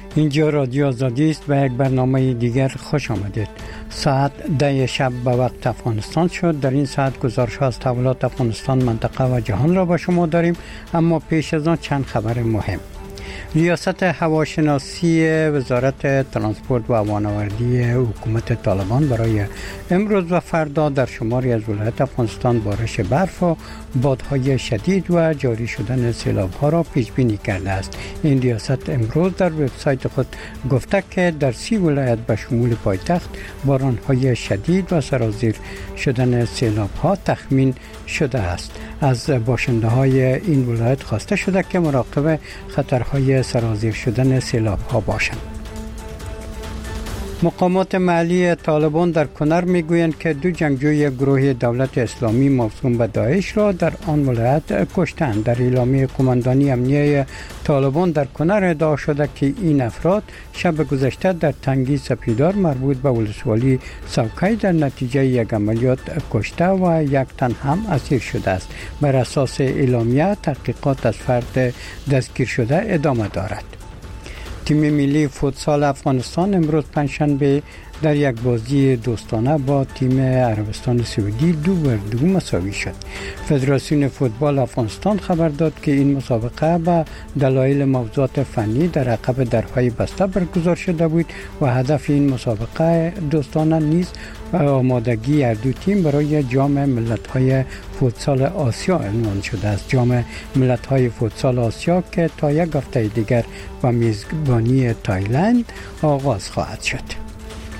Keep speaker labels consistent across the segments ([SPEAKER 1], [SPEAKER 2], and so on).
[SPEAKER 1] اینجا رادیو آزادی است و یک برنامه دیگر خوش آمدید. ساعت 10 شب به وقت افغانستان شد. در این ساعت گزارش از تحولات افغانستان، منطقه و جهان را با شما داریم، اما پیش از آن چند خبر مهم. ریاست هواشناسی وزارت ترانسپورت و هوانوردی حکومت طالبان برای امروز و فردا در شماری از ولایات افغانستان بارش برف و بادهای شدید و جاری شدن سیلاب‌ها را پیش بینی کرده است. این ریاست امروز در وبسایت خود گفته که در 30 ولایت به شمول پایتخت باران‌های شدید و سرازیر شدن سیلاب‌ها تخمین شده است. از باشنده‌های این ولایت خواسته شده که مراقب خطرهای سرازیر شدن سیلاب‌ها باشند. مقامات محلی طالبان در کنر میگویند که 2 جنگجوی گروه دولت اسلامی موسوم به داعش را در آن ولایت کشتند. در اعلامیه قماندانی امنیه طالبان در کنر ادعا شده که این افراد شب گذشته در تنگی سپیدار مربوط به ولسوالی سوکای در نتیجه یک عملیات کشته و 1 تن هم اسیر شده است. بر اساس اعلامیه تحقیقات از فرد دستگیر شده ادامه دارد. تیم ملی فوتسال افغانستان امروز پنجشنبه در یک بازی دوستانه با تیم عربستان سعودی 2-2 مساوی شد. فدراسیون فوتبال افغانستان خبر داد که این مسابقه به دلایل موضوعات فنی در عقب درهای بسته برگزار شده بود و هدف این مسابقه دوستانه نیز آمادگی هر دو تیم برای جام ملت‌های فوتسال آسیا عنوان شده است. جام ملت‌های فوتسال آسیا که تا یک هفته دیگر با میزبانی تایلند آغاز خواهد شد.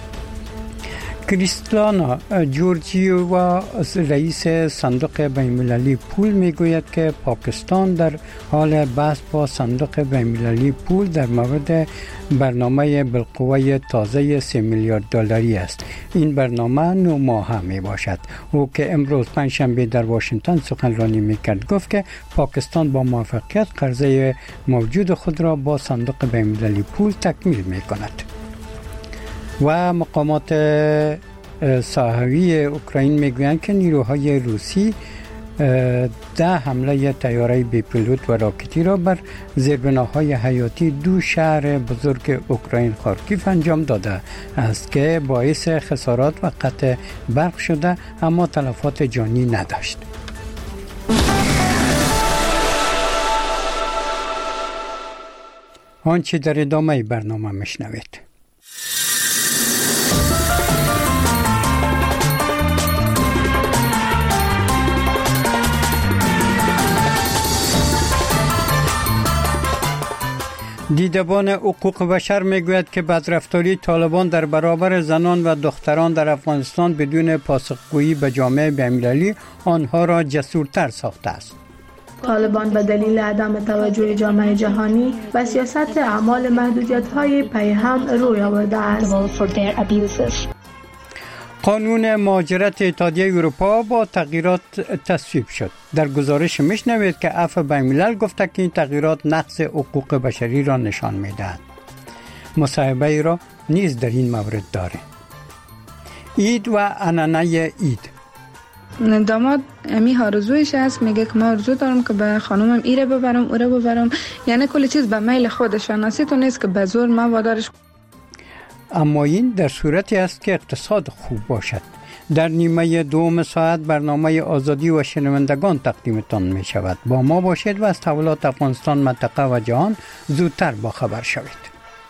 [SPEAKER 1] کریستانا جورجیوا رئیس صندوق بین‌المللی پول میگوید که پاکستان در حال بحث با صندوق بین‌المللی پول در مورد برنامه بالقوه تازه 3 میلیارد دلاری است. این برنامه 9 ماهه می باشد. او که امروز پنجشنبه در واشنگتن سخنرانی میکرد گفت که پاکستان با موفقیت قرضه موجود خود را با صندوق بین‌المللی پول تکمیل میکند. و مقامات ساحوی اوکراین میگویند که نیروهای روسی 10 حمله طیاره بی پیلوت و راکتی را بر زیربناهای حیاتی 2 شهر بزرگ اوکراین خارکیف انجام داده است که باعث خسارات و قطع برق شده اما تلفات جانی نداشت. آنچه در ادامه برنامه میشنوید. دیدبان حقوق بشر میگوید که بدرفتاری طالبان در برابر زنان و دختران در افغانستان بدون پاسخگویی به جامعه بین‌المللی آنها را جسورتر ساخته است.
[SPEAKER 2] طالبان به دلیل عدم توجه جامعه جهانی و سیاست اعمال محدودیت‌های پیهم روی آورده است.
[SPEAKER 1] قانون مهاجرت اتحادیه اروپا با تغییرات تصویب شد. در گزارش میشنوید که عفو بین‌الملل گفته که این تغییرات نقض حقوق بشری را نشان میدهد. مصاحبه ای را نیز در این مورد داره. عید و عنعنه عید.
[SPEAKER 3] داماد امی آرزویش است، میگه که من آرزو دارم که به خانومم ایره ببرم اوره ببرم، یعنی کل چیز به میل خودشان است، تو نیست که به زور من وادارش.
[SPEAKER 1] اما این در صورتی است که اقتصاد خوب باشد. در نیمه دوم ساعت برنامه آزادی و شنوندگان تقدیمتان می شود. با ما باشید و از تحولات افغانستان، منطقه و جهان زودتر با خبر شوید.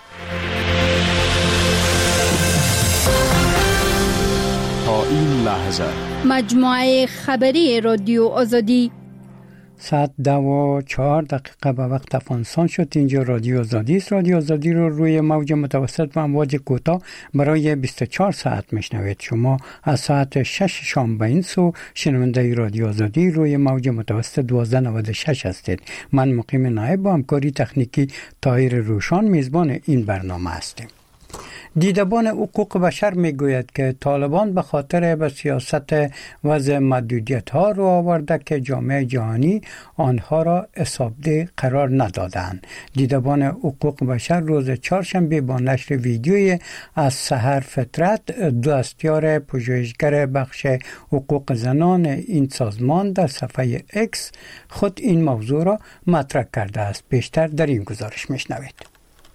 [SPEAKER 4] تا این لحظه
[SPEAKER 5] مجموعه خبری رادیو آزادی
[SPEAKER 1] ساعت 10:04 به وقت افغانستان شد. اینجا رادیو آزادی است. رادیو آزادی رو روی موج متوسط و امواج کوتاه برای 24 ساعت میشنوید. شما از ساعت 6 شام به این سو شنونده رادیو آزادی روی موج متوسط 1296 هستید. من مقیم نایب با همکاری تکنیکی طاهر روشان میزبان این برنامه هستیم. دیدبان حقوق بشر میگوید که طالبان به خاطر به سیاست وضع محدودیت‌ها رو آورده که جامعه جهانی آنها را حسابده قرار ندادند. دیدبان حقوق بشر روز چهارشنبه با نشر ویدیویی از سحر فطرت، دستیار پژوهشگر بخش حقوق زنان این سازمان، در صفحه اکس خود این موضوع را مطرح کرده است. بیشتر در این گزارش میشنوید.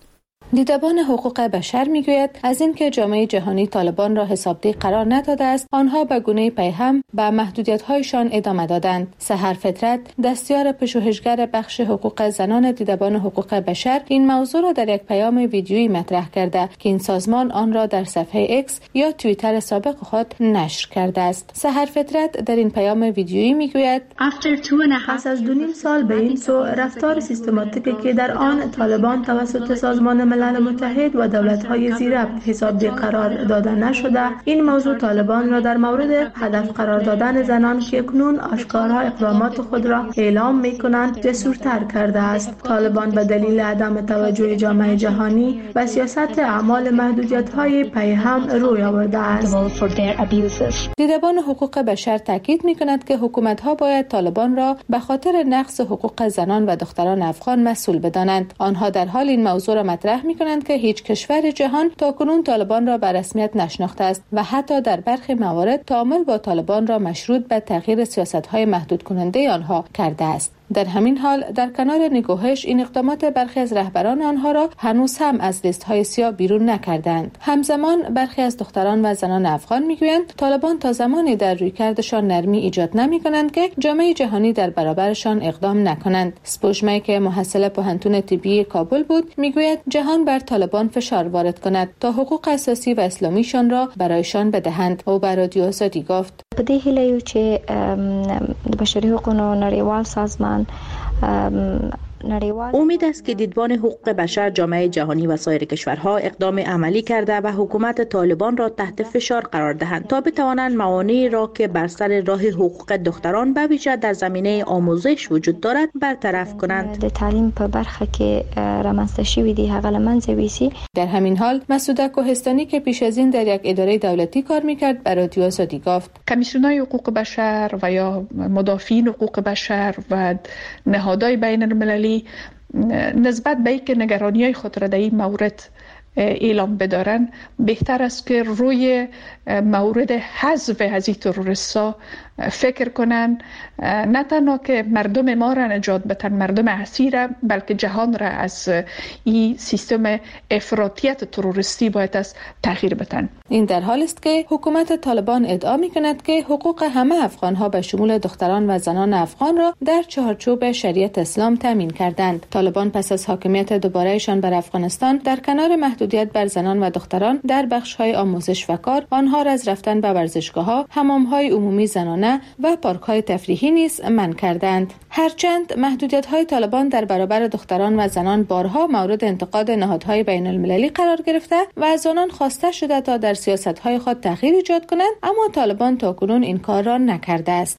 [SPEAKER 6] دیدبان حقوق بشر میگوید از اینکه جامعه جهانی طالبان را حسابدهی قرار نداده است، آنها به گونه پیهم به محدودیت‌هایشان ادامه دادند. سحر فطرت، دستیار پژوهشگر بخش حقوق زنان دیدبان حقوق بشر، این موضوع را در یک پیام ویدیویی مطرح کرده که این سازمان آن را در صفحه ایکس یا توییتر سابق خود نشر کرده است. سحر فطرت در این پیام ویدیویی میگوید
[SPEAKER 2] پس از 2.5 سال به این سو رفتار سیستماتیکی که در آن طالبان توسط سازمان ملل متحد و دولت‌های زیربط حسابدهی قرار داده نشده، این موضوع طالبان را در مورد هدف قرار دادن زنان که اکنون آشکارا اقدامات خود را اعلام می‌کنند جسورتر کرده است. طالبان به دلیل عدم توجه جامعه جهانی و سیاست اعمال محدودیت‌های پیهم روی آورده است.
[SPEAKER 6] دیدبان حقوق بشر تاکید می‌کند که حکومت‌ها باید طالبان را به خاطر نقض حقوق زنان و دختران افغان مسئول بدانند. آنها در حال این موضوع را مطرح می‌کنند که هیچ کشور جهان تاکنون طالبان را به رسمیت نشناخته است و حتی در برخی موارد تعامل با طالبان را مشروط به تغییر سیاست‌های محدود کننده آنها کرده است. در همین حال در کنار نگوهش این اقدامات برخی از رهبران آنها را هنوز هم از لیست‌های سیاه بیرون نکردند. همزمان برخی از دختران و زنان افغان میگویند طالبان تا زمانی در رویکردشان نرمی ایجاد نمی‌کنند که جامعه جهانی در برابرشان اقدام نکنند. سپوژمه که محصل پوهنتون طبی کابل بود میگوید جهان بر طالبان فشار وارد کند تا حقوق اساسی و اسلامیشان را برایشان بدهند. او بر رادیو آزادی گفت
[SPEAKER 7] په دې هیله یو چې د بشري حقوقو نړیوال سازمان
[SPEAKER 8] امید است که دیدبان حقوق بشر، جامعه جهانی و سایر کشورها اقدام عملی کرده و حکومت طالبان را تحت فشار قرار دهند تا بتوانند موانعی را که بر سر راه حقوق دختران به ویژه در زمینه آموزش وجود دارد برطرف کنند.
[SPEAKER 7] د تعلیم په برخه کې رامنځته شوی دی هغه له منځه ویسي.
[SPEAKER 6] در همین حال مسعود کوهستانی که پیش از این در یک اداره دولتی کار میکرد به رادیو آزادی گفت
[SPEAKER 9] کمیسیون‌های حقوق بشر و یا مدافعین حقوق بشر و نهادهای بین المللی نسبت به اینکه نگرانی‌های خود را در این مورد اعلام بدارن، بهتر است که روی مورد حذف از این تروریست‌ها فکر کنن، نه تنها که مردم ما را نجات بدن، مردم اسیر، بلکه جهان را از این سیستم افراطیت تروریستی باید از تغییر بدن.
[SPEAKER 6] این در حالی است که حکومت طالبان ادعا می‌کند که حقوق همه افغان‌ها به شمول دختران و زنان افغان را در چارچوب شریعت اسلام تامین کردند. طالبان پس از حاکمیت دوباره‌شان بر افغانستان در کنار محدودیت بر زنان و دختران در بخش‌های آموزش و کار، آنها را از رفتن به ورزشگاه‌ها، حمام‌های عمومی زنانه و پارک‌های تفریحی نیز منع کردند. هرچند محدودیت‌های طالبان در برابر دختران و زنان بارها مورد انتقاد نهادهای بین‌المللی قرار گرفته و از آنان خواسته شده تا در سیاست‌های خود تغییر ایجاد کنند، اما طالبان تاکنون این کار را نکرده است.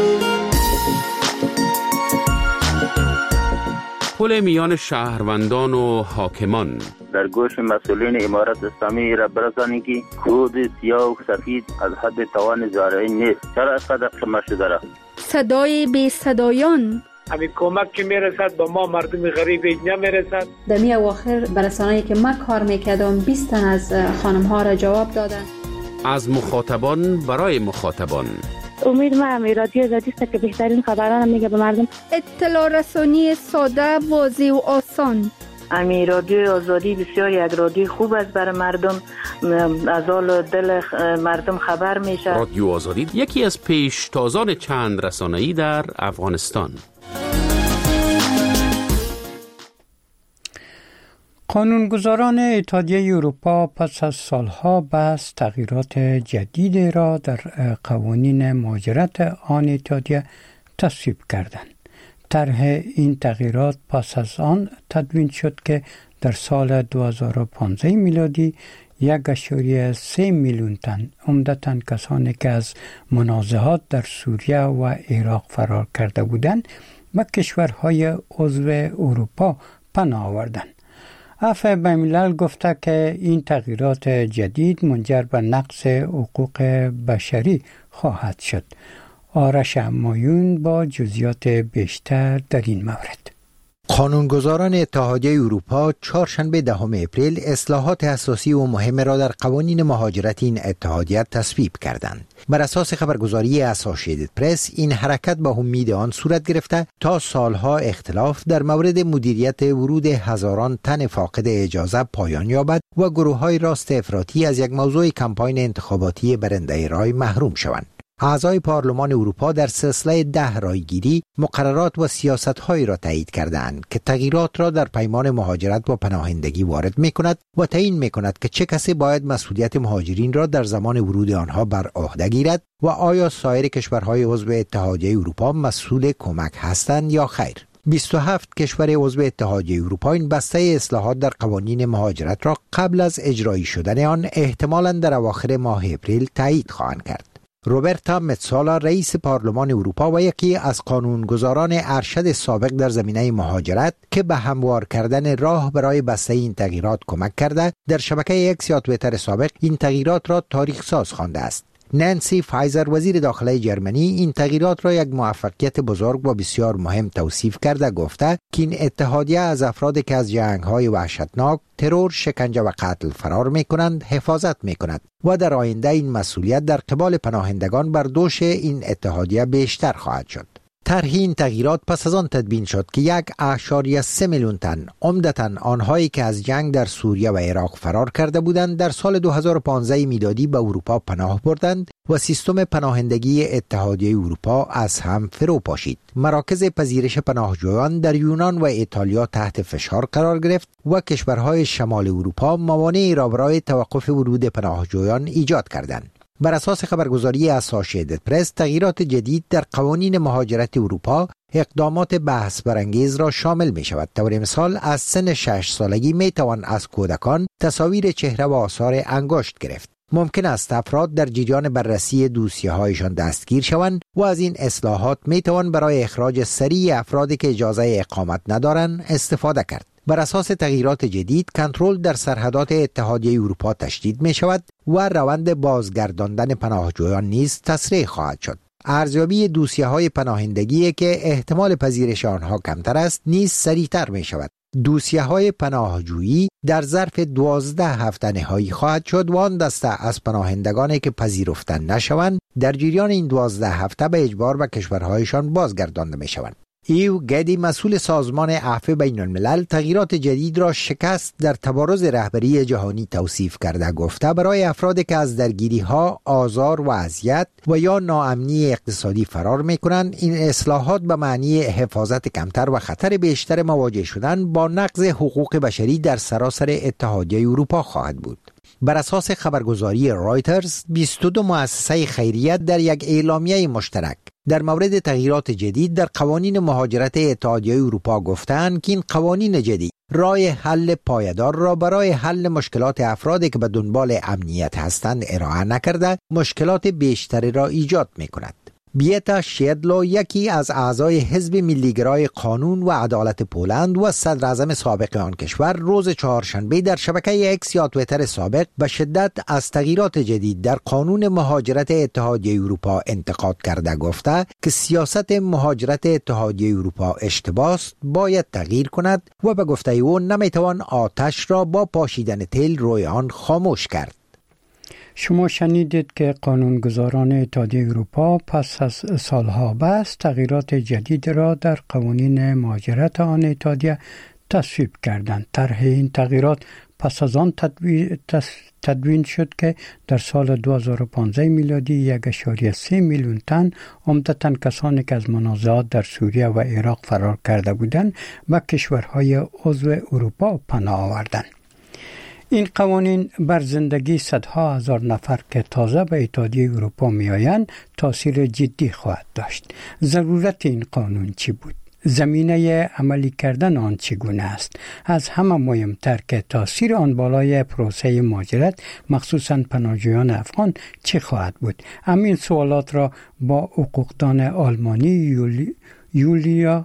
[SPEAKER 10] پل میان شهروندان و حاکمان
[SPEAKER 11] در گوش مسئولین امارت اسلامی را برسانید که کود سیاه و سفید از حد توان زارعی نیست. چرا اینقدر کم شده را؟
[SPEAKER 5] صدای بی صدایان
[SPEAKER 12] همین کمک که میرسد با ما مردم غریب نمیرسد.
[SPEAKER 13] دمی اواخر برسانه‌ای که من کار میکردم 20 تن از خانم‌ها را جواب دادن.
[SPEAKER 10] از مخاطبان برای مخاطبان.
[SPEAKER 14] امید ما رادیو آزادی است که بهترین خبران میگه به مردم.
[SPEAKER 5] اطلاع رسانی ساده، واضح و آسان.
[SPEAKER 15] رادیو آزادی بسیار یک رادیو خوب است برای مردم، از حال دل مردم خبر میشه.
[SPEAKER 10] رادیو آزادی یکی از پیشتازان چند رسانه‌ای در افغانستان.
[SPEAKER 1] قانونگذاران اتحادیه اروپا پس از سالها بحث تغییرات جدیدی را در قوانین مهاجرت آن اتحادیه تصویب کردند. طرح این تغییرات پس از آن تدوین شد که در سال 2015 میلادی 1.3 میلیون تن، عمدتاً کسانی که از منازعات در سوریه و عراق فرار کرده بودند، به کشورهای عضو اروپا پناه آوردند. عفو بین‌الملل گفته که این تغییرات جدید منجر به نقض حقوق بشری خواهد شد. آرش مایون با جزئیات بیشتر در این مورد.
[SPEAKER 16] قانونگذاران اتحادیه اروپا چهارشنبه 10 اپریل اصلاحات اساسی و مهم را در قوانین مهاجرت این اتحادیه تصویب کردند. بر اساس خبرگزاری اسوسییتد پرس این حرکت با امید آن صورت گرفته تا سالها اختلاف در مورد مدیریت ورود هزاران تن فاقد اجازه پایان یابد و گروه‌های راست افراطی از یک موضوع کمپاین انتخاباتی برنده رای محروم شوند. اعضای پارلمان اروپا در سلسله 10 رایگیری مقررات و سیاست‌هایی را تایید کردند که تغییرات را در پیمان مهاجرت و پناهندگی وارد می‌کند و تعیین می‌کند که چه کسی باید مسئولیت مهاجرین را در زمان ورود آنها بر عهده گیرد و آیا سایر کشورهای عضو اتحادیه اروپا مسئول کمک هستند یا خیر. 27 کشور عضو اتحادیه اروپا این بسته اصلاحات در قوانین مهاجرت را قبل از اجرایی شدن آن احتمالاً در اواخر ماه اپریل تایید خواهند کرد. روبرتا متسالا رئیس پارلمان اروپا و یکی از قانونگذاران ارشد سابق در زمینه مهاجرت که به هموار کردن راه برای بسته این تغییرات کمک کرده، در شبکه اکس یا توییتر سابق این تغییرات را تاریخ ساز خوانده است. نانسی فایزر وزیر داخلی جرمنی این تغییرات را یک موفقیت بزرگ و بسیار مهم توصیف کرده گفته که این اتحادیه از افرادی که از جنگ‌های وحشتناک، ترور، شکنجه و قتل فرار می‌کنند حفاظت می‌کند و در آینده این مسئولیت در قبال پناهندگان بر دوش این اتحادیه بیشتر خواهد شد. طرح این تغییرات پس از آن تدوین شد که 1.3 میلیون تن، عمدتاً آنهایی که از جنگ در سوریه و عراق فرار کرده بودند، در سال 2015 میلادی به اروپا پناه بردند و سیستم پناهندگی اتحادیه اروپا از هم فرو پاشید. مراکز پذیرش پناهجویان در یونان و ایتالیا تحت فشار قرار گرفت و کشورهای شمال اروپا موانعی را برای توقف ورود پناهجویان ایجاد کردند. بر اساس خبرگزاری اسوسییتد پرس، تغییرات جدید در قوانین مهاجرت اروپا اقدامات بحث برانگیز را شامل می شود. طور مثال از سن 6 سالگی می توان از کودکان تصاویر چهره و آثار انگشت گرفت. ممکن است افراد در جریان بررسی دوسیه‌هایشان دستگیر شوند و از این اصلاحات می توان برای اخراج سریع افرادی که اجازه اقامت ندارند استفاده کرد. بر اساس تغییرات جدید، کنترل در سرحدات اتحادیه اروپا تشدید می شود و روند بازگرداندن پناهجویان نیز تسریع خواهد شد. ارزیابی دوسیه‌های پناهندگی که احتمال پذیرش آنها کمتر است نیز سریعتر می شود. دوسیه‌های پناهجویی در ظرف 12 هفته نهایی خواهد شد و آن دسته از پناهندگانی که پذیرفته نشوند در جریان این 12 هفته به اجبار به کشورهایشان بازگردانده می شوند. ایو گدی مسئول سازمان عفو بین الملل تغییرات جدید را شکست در تبارز رهبری جهانی توصیف کرده گفته برای افرادی که از درگیری‌ها، آزار و اذیت و یا ناامنی اقتصادی فرار می‌کنند، این اصلاحات به معنی حفاظت کمتر و خطر بیشتر مواجه شدن با نقض حقوق بشری در سراسر اتحادیه اروپا خواهد بود. بر اساس خبرگزاری رایترز، 22 مؤسسه خیریه در یک اعلامیه مشترک در مورد تغییرات جدید در قوانین مهاجرت اتحادیه اروپا گفتند که این قوانین جدید راه حل پایدار را برای حل مشکلات افرادی که به دنبال امنیت هستند ارائه نکرده، مشکلات بیشتری را ایجاد می‌کند. بیتا شیدلو، یکی از اعضای حزب ملیگرای قانون و عدالت پولند و صدر اعظم سابق آن کشور، روز چهارشنبه در شبکه اکس یا توییتر سابق به شدت از تغییرات جدید در قانون مهاجرت اتحادیه اروپا انتقاد کرده گفته که سیاست مهاجرت اتحادیه اروپا اشتباه است، باید تغییر کند و به گفته او نمیتوان آتش را با پاشیدن تیل روی آن خاموش کرد.
[SPEAKER 1] شما شنیدید که قانونگذاران اتحادیه اروپا پس از سالها بس تغییرات جدید را در قوانین مهاجرت آن اتحادیه تصویب کردند. طرح این تغییرات پس از آن تدوین شد که در سال 2015 میلادی 1.3 میلیون تن، عمدتاً کسانی که از منازعات در سوریه و عراق فرار کرده بودند، به کشورهای عضو اروپا پناه آوردند. این قوانین بر زندگی صدها هزار نفر که تازه به اتحادیه اروپا می آیند تاثیر جدی خواهد داشت. ضرورت این قانون چی بود؟ زمینه عملی کردن آن چگونه است؟ از همه مهمتر که تاثیر آن بالای پروسه مهاجرت مخصوصاً پناهجویان افغان چه خواهد بود؟ همین سوالات را با حقوقدان آلمانی یولیا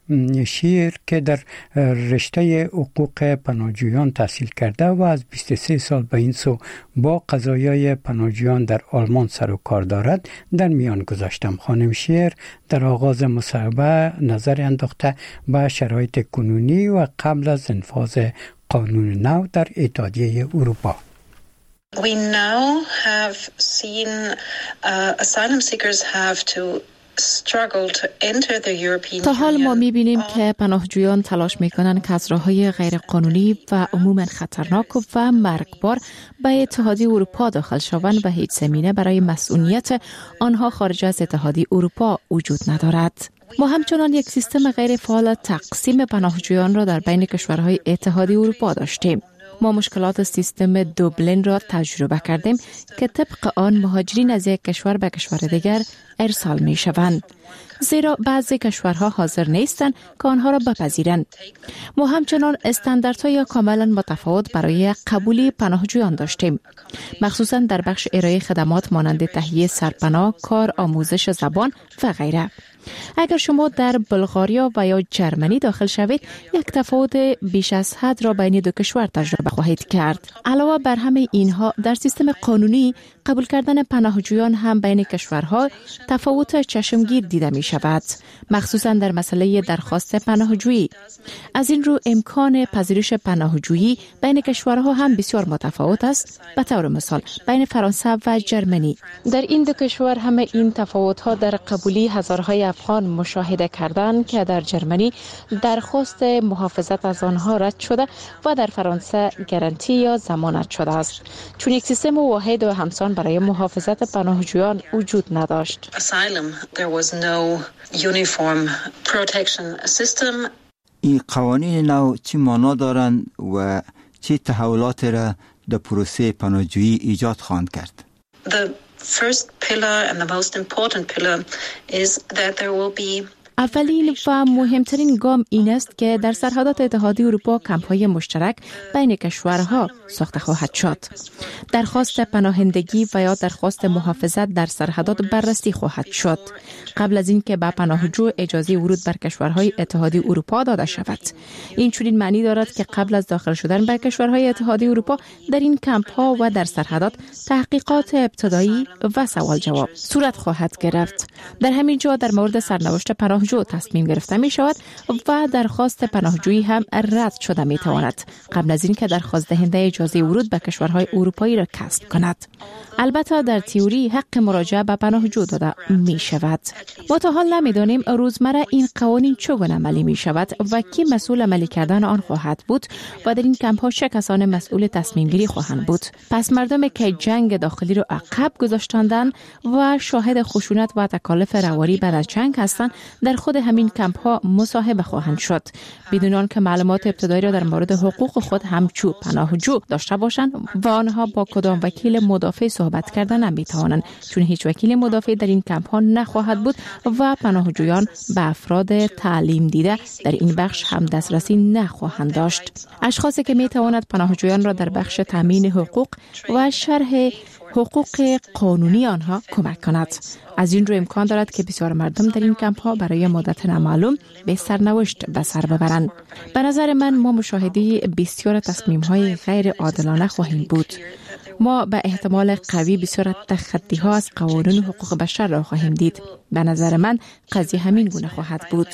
[SPEAKER 1] شیر که در رشته حقوق پناهجویان تحصیل کرده و از 23 سال به این سو با قضایای پناهجویان در آلمان سر و کار دارد در میان گذاشتم. خانم شیر در آغاز مصاحبه نظر انداخته به شرایط کنونی و قبل از انفاذ قانون نو در اتحادیه اروپا.
[SPEAKER 17] We now have seen asylum seekers have to struggle to enter the European Union.
[SPEAKER 18] تا حال ما می‌بینیم که پناهجویان تلاش می‌کنند که از راه‌های غیرقانونی و عموماً خطرناک و مرگبار به اتحادیه اروپا داخل شوند و هیچ زمینه برای مسئولیت آنها خارج از اتحادیه اروپا وجود ندارد. ما همچنان یک سیستم غیر فعال تقسیم پناهجویان را در بین کشورهای اتحادیه اروپا داشتیم. ما مشکلات سیستم دوبلین را تجربه کردیم که طبق آن مهاجرین از یک کشور به کشور دیگر ارسال می شوند. زیرا بعضی کشورها حاضر نیستند که آنها را بپذیرند. ما همچنان استانداردهای کاملا متفاوت برای قبول پناهجویان داشتیم، مخصوصا در بخش ارائه خدمات مانند تهیه سرپناه، کار، آموزش زبان و غیره. اگر شما در بلغاریا و یا جرمنی داخل شوید، یک تفاوت بیش از حد را بین دو کشور تجربه خواهید کرد. علاوه بر همه اینها، در سیستم قانونی قبول کردن پناهجویان هم بین کشورها تفاوت چشمگیر دیده می شود، مخصوصا در مسئله درخواست پناهجویی. از این رو امکان پذیرش پناهجویی بین کشورها هم بسیار متفاوت است. به طور مثال بین فرانسه و جرمنی، در این دو کشور همه این تفاوت‌ها در قبولی هزارهای افغان مشاهده کردند که در جرمنی درخواست محافظت از آنها رد شده و در فرانسه گارانتی یا ضمانت شده است، چون یک سیستم واحد و همسان برای محافظت پناهجویان وجود نداشت.
[SPEAKER 19] این قوانین نو چه معنا دارند و چه تحولات را در پروسه پناهجویی ایجاد خواهند کرد؟
[SPEAKER 18] اولین و مهمترین گام این است که در سرحدات اتحادیه اروپا کمپ‌های مشترک بین کشورها ساخته خواهد شد. درخواست پناهندگی و یا درخواست محافظت در سرحدات بررسی خواهد شد قبل از اینکه به پناهجو اجازه ورود بر کشورهای اتحادیه اروپا داده شود. این چنین معنی دارد که قبل از داخل شدن به کشورهای اتحادیه اروپا در این کمپ‌ها و در سرحدات تحقیقات ابتدایی و سوال جواب صورت خواهد گرفت. در همین جا در مورد سرنوشت پناهجو تصمیم گرفته می شود و درخواست پناهجویی هم رد شده می تواند قبل از اینکه درخواست دهنده اجازه ورود به کشورهای اروپایی را کسب کند. البته در تئوری حق مراجعه به پناهجو داده می شود. ما تا حال نمی دانیم روزمره این قوانین چگونه عملی می شود و کی مسئول عملی کردن آن خواهد بود و در این کمپ ها چه کسان مسئول تصمیم گیری خواهند بود. پس مردم که جنگ داخلی را عقب گذاشتندند و شاهد خشونت و تکالف روایی بعد از جنگ هستند، در خود همین کمپ ها مصاحبه خواهند شد بدون آنکه معلومات ابتدایی را در مورد حقوق خود همچون پناهجو داشته باشند و آنها با کدام وکیل مدافع صحبت کردن نمیتوانند، چون هیچ وکیل مدافع در این کمپ ها نخواهد بود و پناهجویان به افراد تعلیم دیده در این بخش هم دسترسی نخواهند داشت. اشخاصی که میتواند پناهجویان را در بخش تامین حقوق و شرح حقوق قانونی آنها کمک کند. از این رو امکان دارد که بسیار مردم در این کمپ ها برای مدت نامعلوم به سرنوشت به سر ببرند. به نظر من ما مشاهده بسیار تصمیم های غیر عادلانه خواهیم بود. ما به احتمال قوی بسیار تخطی ها از قوانین حقوق بشر را خواهیم دید. به نظر من قضیه همین گونه خواهد بود.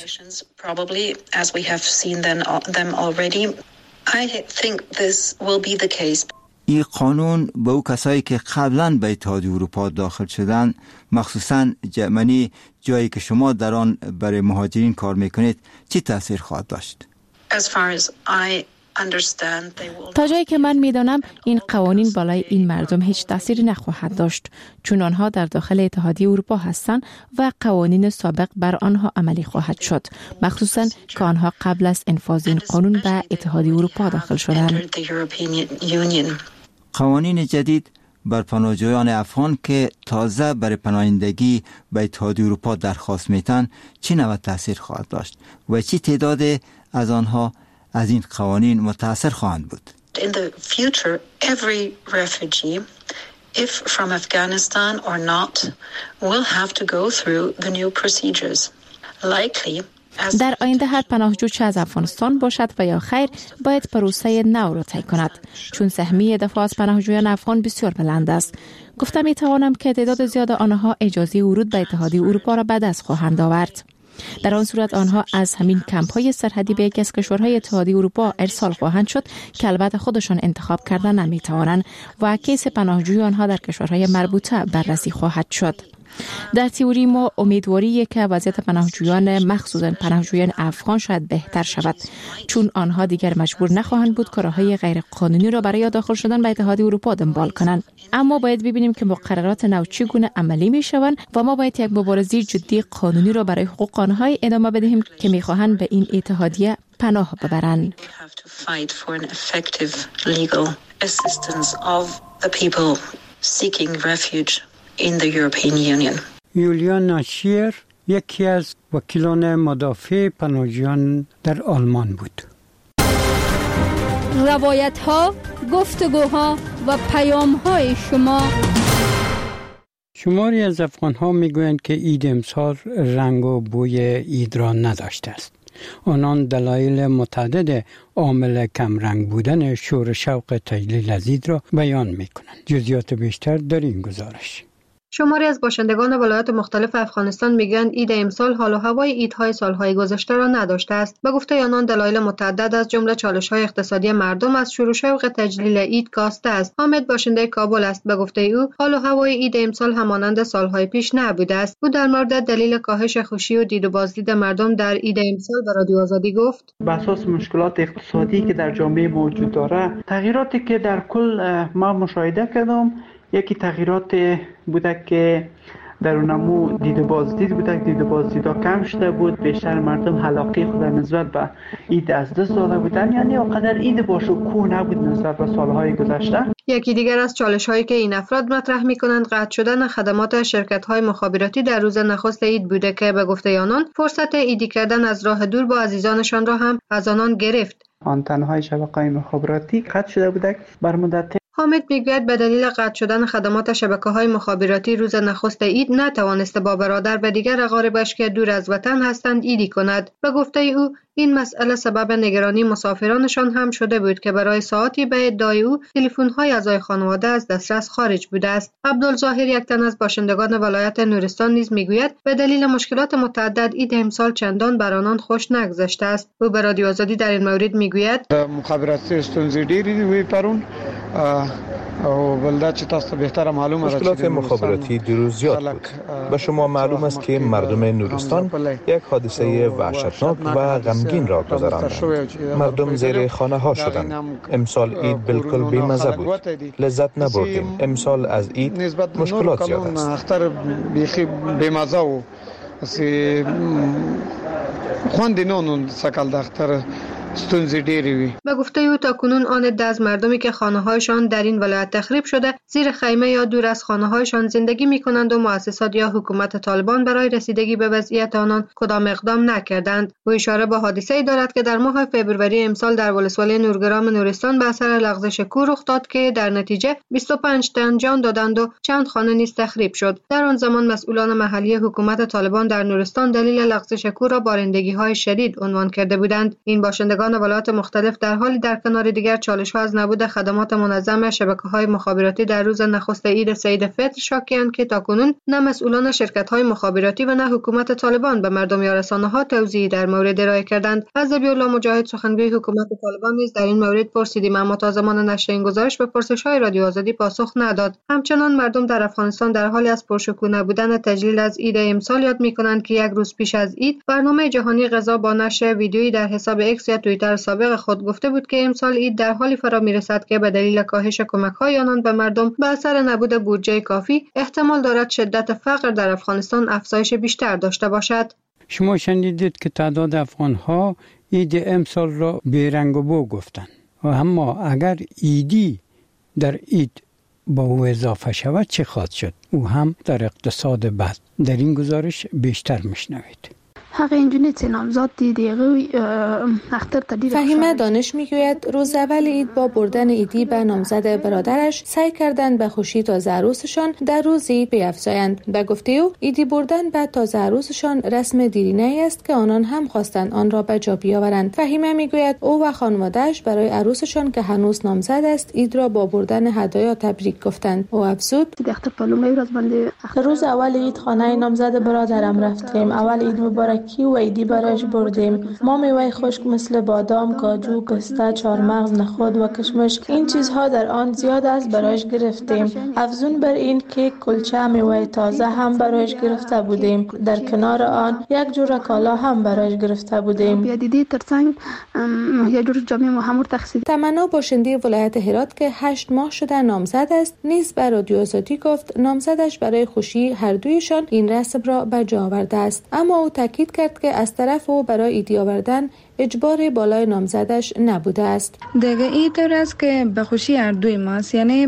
[SPEAKER 19] این قانون به او کسایی که قبلا به اتحادیه اروپا داخل شدن، مخصوصا جرمنی، جایی که شما در آن برای مهاجرین کار میکنید، چی تاثیر خواهد داشت؟
[SPEAKER 18] تا جایی که من میدانم این قوانین بالای این مردم هیچ تأثیری نخواهد داشت، چون آنها در داخل اتحادیه اروپا هستند و قوانین سابق بر آنها عملی خواهد شد، مخصوصا که آنها قبل از انفاذ این قانون به اتحادیه اروپا داخل شدند.
[SPEAKER 19] قوانین جدید بر پناهجویان افغان که تازه برای پناهندگی به اتحادیه اروپا درخواست میتن چه نوع تأثیر خواهد داشت و چه تعداد از آنها از این قوانین متاثر خواهند بود؟
[SPEAKER 17] In the future, every refugee, if from Afghanistan or not, will have to go through the new procedures. Likely,
[SPEAKER 18] در آینده هر پناهجو چه از افغانستان باشد و یا خیر باید پروسه نو را طی کند، چون سهمیه دفاع از پناهجویان افغان بسیار بلند است. گفتم می توانم که تعداد زیاد آنها اجازه ورود به اتحادیه اروپا را به دست خواهند آورد. در آن صورت آنها از همین کمپ‌های سرحدی به یکی از کشورهای اتحادیه اروپا ارسال خواهند شد که البته خودشان انتخاب کردن نمی‌توانند و کیس پناهجوی آنها در کشورهای مربوطه بررسی خواهد شد. در تئوری ما امیدواریه که وضعیت پناهجویان مخصوصاً پناهجویان افغان شاید بهتر شود، چون آنها دیگر مجبور نخواهند بود که راههای غیر قانونی را برای داخل شدن به اتحادیه اروپا دنبال کنند. اما باید ببینیم که مقررات نو چگونه عملی میشوند و ما باید یک مبارزه جدی قانونی را برای حقوق آنها ادامه بدهیم که میخواهند به این اتحادیه پناه ببرند.
[SPEAKER 1] یولیان ناشیر یکی از وکیلان مدافع پناهجویان در آلمان بود.
[SPEAKER 5] روایت ها، گفتگوها و پیام های شما.
[SPEAKER 1] شماری از افغان ها می گویند که عید امسال رنگ و بوی عید را نداشته است. آنان دلایل متعدد عامل کم رنگ بودن شور شوق تجلیل از عید را بیان می کنند. جزئیات بیشتر در این گزارش.
[SPEAKER 2] شماری از باشندگان ولایات مختلف افغانستان میگویند عید امسال حال و هوای عیدهای سالهای گذشته را نداشته است. به گفته آنان دلایل متعدد از جمله چالش‌های اقتصادی مردم از شروع شوق تجلیل عید کاسته است. حامد باشنده کابل است. به گفته او حال و هوای عید امسال همانند سالهای پیش نبوده است. او در مورد دلیل کاهش خوشی و دید و بازدید مردم در عید امسال به رادیو آزادی گفت:
[SPEAKER 20] بر اساس مشکلات اقتصادی که در جامعه موجود داره، تغییراتی که در کل ما مشاهده کردم، یکی تغییرات بوده که در نمو دید و بازدید بوده. دید و بازدیدها کم شده بود، بیشتر مردم علاقه خود نسبت به عید از دست داده بودن، یعنی اونقدر عید باشکوه نبود نسبت به سالهای گذشته.
[SPEAKER 2] یکی دیگر از چالش‌هایی که این افراد مطرح می‌کنند قطع شدن خدمات شرکت‌های مخابراتی در روز نخست عید بوده که به گفته آنان فرصت عیدی کردن از راه دور با عزیزانشان را هم از آنان گرفت.
[SPEAKER 20] آنتن‌های شبکه‌های مخابراتی قطع شده بوده بر مدت.
[SPEAKER 2] حامد میگوید به دلیل قطع شدن خدمات شبکه‌های مخابراتی روز نخست عید نتوانسته با برادر و دیگر اقاربش که دور از وطن هستند عیدی کند. به گفته او این مسئله سبب نگرانی مسافرانشان هم شده بود که برای ساعتی به ادعای او تلفن‌های اعضای خانواده از دسترس خارج بوده است. عبدالظاهر یک تن از باشندگان ولایت نورستان نیز میگوید به دلیل مشکلات متعدد عید امسال چندان بر آنان خوش نگذشته است. او به رادیو آزادی در این مورد میگوید
[SPEAKER 21] مخابراتی ستونزې ډېرې وي پرون او بلدا چې تاسو بهتره معلومه ده
[SPEAKER 22] مشکلات مخابراتی دیروز زیاد بود. به شما معلوم است که مردم نورستان یک حادثه وحشتناک و غمگین را گذراندند. مردم زیر خانه ها شدند. امسال عید بالکل بی‌مزه بود. لذت نبردیم. امسال از عید مشکلات زیاد است.
[SPEAKER 21] اختر بیخی بی‌مزه و خوند نون سکل د اختر ستونزې ډېرې وي.
[SPEAKER 2] به گفته او تاکنون آن عده از مردمی که خانه‌هایشان در این ولایت تخریب شده زیر خیمه یا دور از خانه‌هایشان زندگی می‌کنند و مؤسسات یا حکومت طالبان برای رسیدگی به وضعیت آنان کدام اقدام نکردند. او اشاره به حادثه‌ای دارد که در ماه فوریه امسال در ولسوالی نورگرام نورستان به اثر لغزش کوه رخ داد که در نتیجه 25 تن جان دادند و چند خانه نیز تخریب شد. در آن زمان مسئولان محلی حکومت طالبان در نورستان دلیل لغزش کوه را بارندگی‌های شدید عنوان کرده بودند. این باشندگان ولایات مختلف در حالی در کنار دیگر چالش‌ها از نبود خدمات منظم شبکه‌های مخابراتی در روز نخست عید سعید فطر شاکی‌اند که تاکنون نه مسئولان شرکت‌های مخابراتی و نه حکومت طالبان به مردم یا رسانه‌ها توضیحی در مورد ارائه کردند. از ذبیح‌الله مجاهد سخنگوی حکومت طالبان نیز در این مورد پرسیدیم، اما تا زمان نشر این گزارش به پرسش‌های رادیو آزادی پاسخ نداد. همچنان مردم در افغانستان در حالی از پرشکوه نبودن تجلیل از عید امسال یاد می‌کنند که یک روز پیش از عید برنامه جهانی غذا با نشر ویدیویی در حساب ایکس یا توییتر سابق خود گفته بود که امسال عید در حالی فرا میرسد که به دلیل کاهش کمک‌های آنان به مردم به اثر نبود بودجه کافی احتمال دارد شدت فقر در افغانستان افزایش بیشتر داشته باشد.
[SPEAKER 1] شما شنیدید که تعداد افغان‌ها عید امسال را بیرنگ و بو گفتند و اما اگر عیدی در عید با او اضافه شود چه خواهد شد؟ او هم در اقتصاد بعد در این گزارش بیشتر میشنوید.
[SPEAKER 3] هغه انجونی چې نامزاد دي اختر ته
[SPEAKER 6] فهیمه دانش میگوید روز اول عید با بردن عیدی به نامزد برادرش سعی کردند به خوشی تازه عروسشان در روز عید بیفزایند. به گفته او عیدی بردن به تازه عروسشان رسم دیرینه‌ای است که آنان هم خواستند آن را به جا بیاورند. فهیمه میگوید او و خانواده‌اش برای عروسشان که هنوز نامزد است عید را با بردن هدایا تبریک گفتند. او افزود
[SPEAKER 2] روز اول عید خانه نامزد برادرم رفتیم. اول عید مبارکی و عیدی برایش بردیم. ما میوه خشک مثل بادام، کاجو، پسته، چهارمغز، نخود و کشمش این چیزها در آن زیاد است برایش گرفتیم. افزون بر این کیک، کلچه، میوه تازه هم برایش گرفته بودیم. در کنار آن یک جور کالا هم برایش گرفته بودیم.
[SPEAKER 6] تمنا باشنده ولایت هرات که 8 ماه شده نامزد است نیز به رادیو آزادی گفت نامزدش برای خوشی هر دویشان این رسم را به جا آورده است، اما او تاکید کرد که از طرف او برای عیدی آوردن اجبار بالای نامزدش نبوده است.
[SPEAKER 4] دیگه این طور است که به خوشی هر دوی ماست، یعنی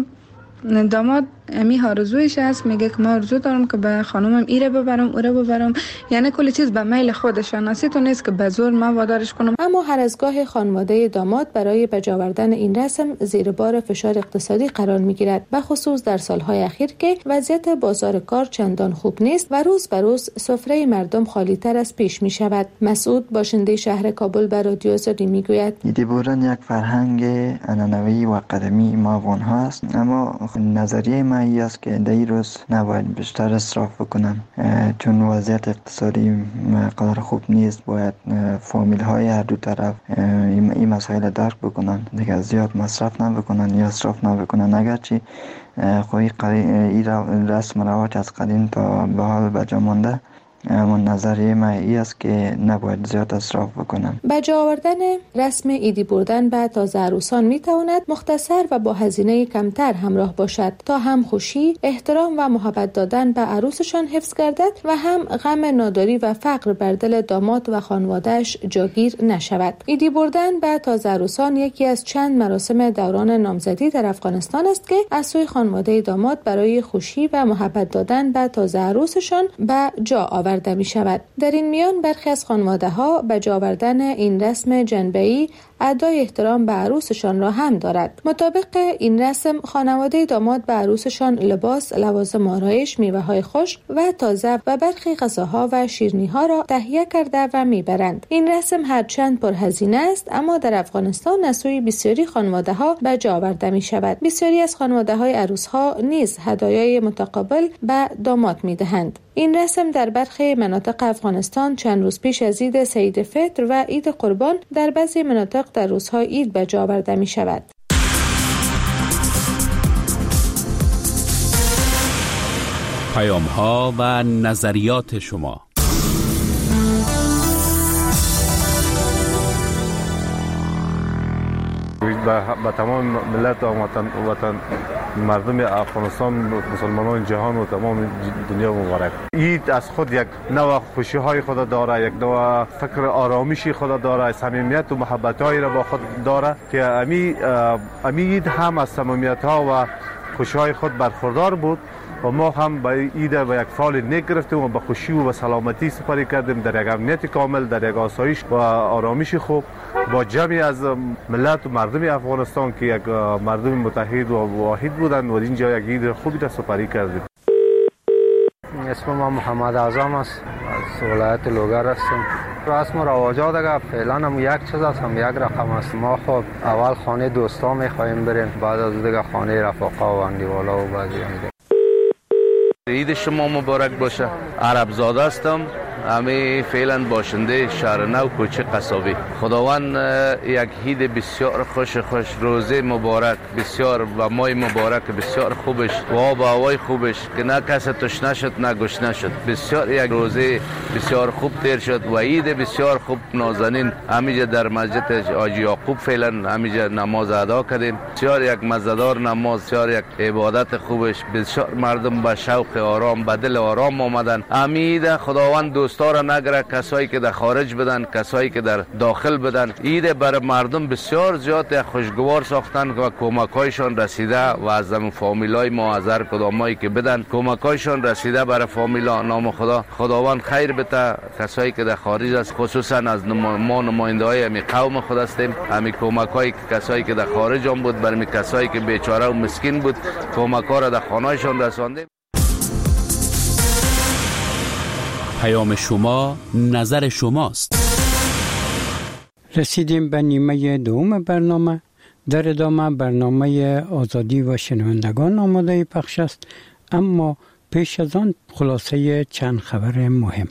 [SPEAKER 4] داماد امی آرزویش است، میگه که ما آرزو دارم که به خانومم ایره ببرم اوره ببرم، یعنی کل چیز به میل خودشان است، تو نیست که به زور من وادارش کنم.
[SPEAKER 6] اما هر از گاه خانواده داماد برای به جا آوردن این رسم زیر بار فشار اقتصادی قرار میگیرد، به خصوص در سالهای اخیر که وضعیت بازار کار چندان خوب نیست و روز به روز سفره مردم خالی تر از پیش می شود. مسعود باشنده شهر کابل به رادیو آزادی میگوید
[SPEAKER 23] عیدی بردن یک فرهنگ عنعنوی و قدیمی ما افغان‌ها است، اما نظریه من این است که در این روز نباید بیشتر اصراف بکنن، چون وضعیت اقتصادی قدر خوب نیست. باید فامیل های هر دو طرف این مسائل درک بکنن، دیگه زیاد مصرف نبکنن یا اصراف نبکنن. اگرچه خوی این رسم رواج از قدیم تا به حال بجا مانده، اما نظریه من این است که نباید زیاد اصراف بکنم.
[SPEAKER 6] به جا آوردن رسم عیدی بردن به تازه عروسان می تواند مختصر و با هزینه کمتر همراه باشد تا هم خوشی، احترام و محبت دادن به عروسشان حفظ گردد و هم غم ناداری و فقر بر دل داماد و خانواده‌اش جاگیر نشود. عیدی بردن به تازه عروسان یکی از چند مراسم دوران نامزدی در افغانستان است که از سوی خانواده داماد برای خوشی و محبت دادن به تازه عروسشان به جا آورده می شود. در این میان برخی از خانواده ها به جا آوردن این رسم جنبه‌ای ادای احترام به عروسشان را هم دارد. مطابق این رسم خانواده داماد به عروسشان لباس، لوازم آرایش، میوه‌های خشک و تازه و برخی غذاها و شیرینی‌ها را تهیه کرده و میبرند. این رسم هرچند پرهزینه است، اما در افغانستان از سوی بسیاری خانواده‌ها به جا آورده می شود. بسیاری از خانواده‌های عروس‌ها نیز هدایای متقابل به داماد می‌دهند. این رسم در برخی مناطق افغانستان چند روز پیش از عید سعید فطر و عید قربان در بعضی مناطق در روزهای عید به جا آورده می شود.
[SPEAKER 10] پیام‌ها و نظریات شما.
[SPEAKER 24] به تمام ملت و وطن مردم افغانستان، مسلمانان جهان و تمام دنیا مبارک. عید از خود یک نوع خوشی های خود داره، یک نوع فکر آرامشی خود داره، صمیمیت و محبت هایی را با خود داره که امی عید هم از صمیمیت ها و خوشی های خود برخوردار بود و ما هم به عید و یک فال نیک گرفتیم و به خوشی و به سلامتی سپری کردیم در یک امنیت کامل، در یک آسایش و آرامش خوب با جمعی از ملت و مردم افغانستان که یک مردم متحد و واحد بودند و اینجا یک عید خوبی را سپری کردیم.
[SPEAKER 25] اسم ما محمد اعظم است، از ولایت لوگر هستم. رسم و رواجات دیگه فعلا هم یک چیز است، هم یک رقم است. ما خب اول خانه دوستا میخوایم بریم، بعد از دیگه خانه رفقا و اندیوالا و بعضی هم.
[SPEAKER 26] عید شما مبارک باشه. عرب زاده هستم، همه فعلا باشنده شهر نو کوچه قصابی. خداوند یک عید بسیار خوش روزه مبارک بسیار و ماه مبارک بسیار خوبش و آب هوای خوبش که نه کس تشنه شد نه گشنه شد. بسیار یک روزه بسیار خوب تیر شد و عید بسیار خوب نازنین. همینجا در مسجد حاجی یعقوب فعلا همینجا نماز ادا کردیم. بسیار یک مزه‌دار نماز، بسیار یک عبادت خوبش. بسیار مردم با شوق آرام به دل آرام آمدن. امید خداوند دوستا را نگره، کسایی که در خارج بدن، کسایی که در داخل بدن. عید بر مردم بسیار زیاد خوشگوار ساختن و کمکایشان رسیده و از زمین فامیلای ما از هر کدامایی که بدن کمکایشان رسیده برای فامیلا. نام خداوند خیر بده البته کسایی که در خارج است، خصوصا از ما نماینده های همی قوم خود هستیم، همی کمک های کسایی که در خارج هم بود برمی کسایی که بیچاره و مسکین بود کمک ها را در خانه‌شان رساندیم.
[SPEAKER 10] پیام شما، نظر شماست.
[SPEAKER 1] رسیدیم به نیمه دوم برنامه. در ادامه برنامه آزادی و شنوندگان آماده پخش است، اما پیش از آن خلاصه چند خبر مهم.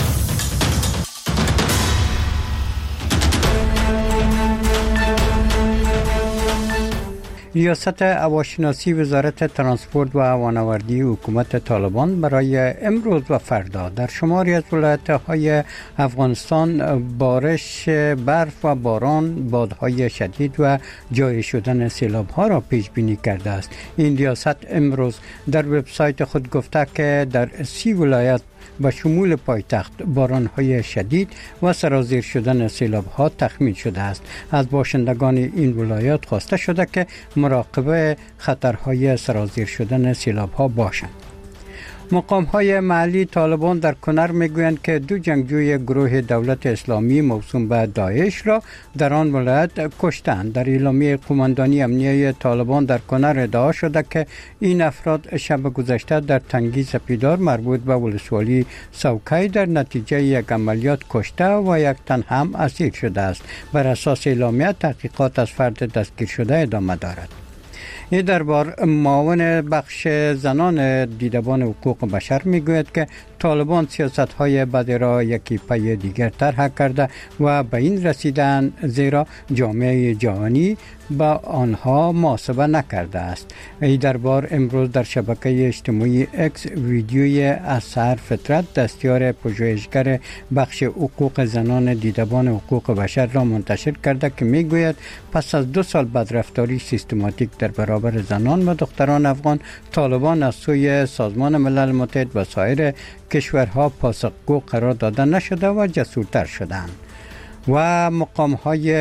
[SPEAKER 1] ریاست هواشناسی وزارت ترانسپورت و هوانوردی حکومت طالبان برای امروز و فردا در شماری از ولایت‌های افغانستان بارش برف و باران، بادهای شدید و جاری شدن سیلاب‌ها را پیش بینی کرده است. این ریاست امروز در وبسایت خود گفته که در 30 ولایت با شمول پایتخت باران‌های شدید و سرازیر شدن سیلاب‌ها تخمین شده است. از باشندگان این ولایات خواسته شده که مراقب خطرهای سرازیر شدن سیلاب‌ها باشند. مقام‌های محلی طالبان در کنر میگویند که 2 جنگجوی گروه دولت اسلامی موسوم به داعش را در آن ولایت کشتند. در اعلامیه قماندانی امنیه طالبان در کنر ادعا شده که این افراد شب گذشته در تنگی سپیدار مربوط به ولسوالی سوکی در نتیجه یک عملیات کشته و یک تن هم اسیر شده است. بر اساس اعلامیه تحقیقات از فرد دستگیر شده ادامه دارد. این دربار معاون بخش زنان دیدبان حقوق بشر میگوید که طالبان سیاست‌های بد را یکی پی دیگر طرح کرده و به این رسیدن زیرا جامعه جهانی با آنها محاسبه نکرده است. این دربار امروز در شبکه اجتماعی اکس ویدیوی اثر فطرت دستیار پژوهشگر بخش حقوق زنان دیدبان حقوق بشر را منتشر کرده که میگوید پس از 2 سال بدرفتاری سیستماتیک در برابر زنان و دختران افغان، طالبان از سوی سازمان ملل متحد و سایر کشورها پاسخگو قرار داده نشده و جسورتر شدند. و مقام‌های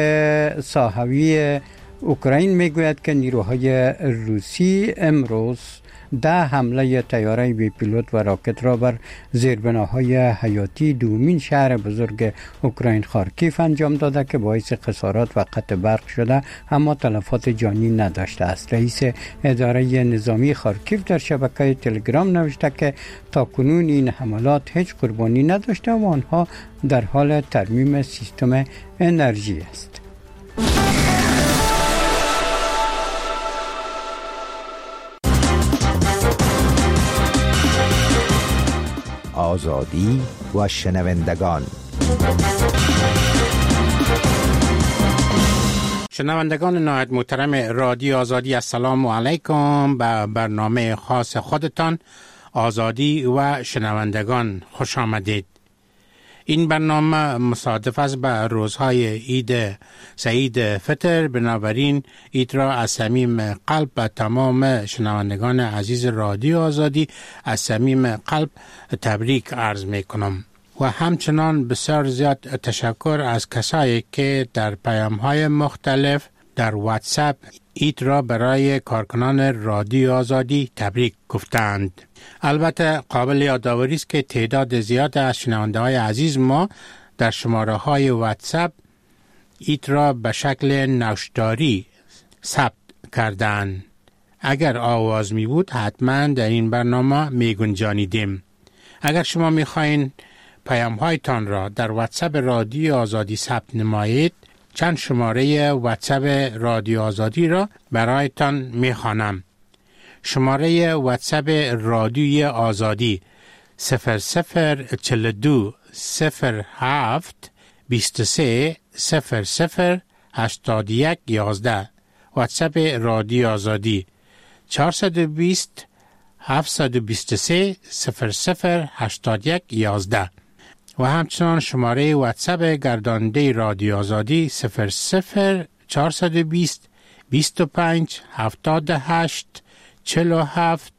[SPEAKER 1] ساحوی اوکراین میگوید که نیروهای روسی امروز 10 حمله طیاره بی پیلوت و راکت را بر زیربناهای حیاتی دومین شهر بزرگ اوکراین خارکیف انجام داده که باعث خسارات و قطع برق شده اما تلفات جانی نداشته است. رئیس اداره نظامی خارکیف در شبکه تلگرام نوشته که تاکنون این حملات هیچ قربانی نداشته و آنها در حال ترمیم سیستم انرژی است.
[SPEAKER 16] آزادی و شنوندگان.
[SPEAKER 7] شنوندگان نهایت محترم رادیو آزادی، السلام علیکم. به برنامه خاص خودتان آزادی و شنوندگان خوش آمدید. این برنامه مصادف است به روزهای عید سعید فطر، بنابراین عید را از صمیم قلب به تمام شنوندگان عزیز رادیو آزادی از صمیم قلب تبریک عرض می کنم و همچنان بسیار زیاد تشکر از کسایی که در پیام‌های مختلف در واتساپ عید را برای کارکنان رادیو آزادی تبریک گفتند. البته قابل یادآوری است که تعداد زیاد از شنونده‌های عزیز ما در شماره‌های واتساپ عید را به شکل نوشتاری ثبت کردند. اگر آواز می بود حتما در این برنامه می گنجانیدیم. اگر شما می خواهید پیام‌هایتان را در واتساپ رادیو آزادی ثبت نمایید، چند شماره واتساپ رادیو آزادی را برایتان می خوانم. شماره واتساپ رادیوی آزادی 0042 07 23 00 81 11. واتساپ رادیو آزادی 420 723 00 81 11 و همچنان شماره واتساپ گرداننده رادیو آزادی 00 420 25 78 47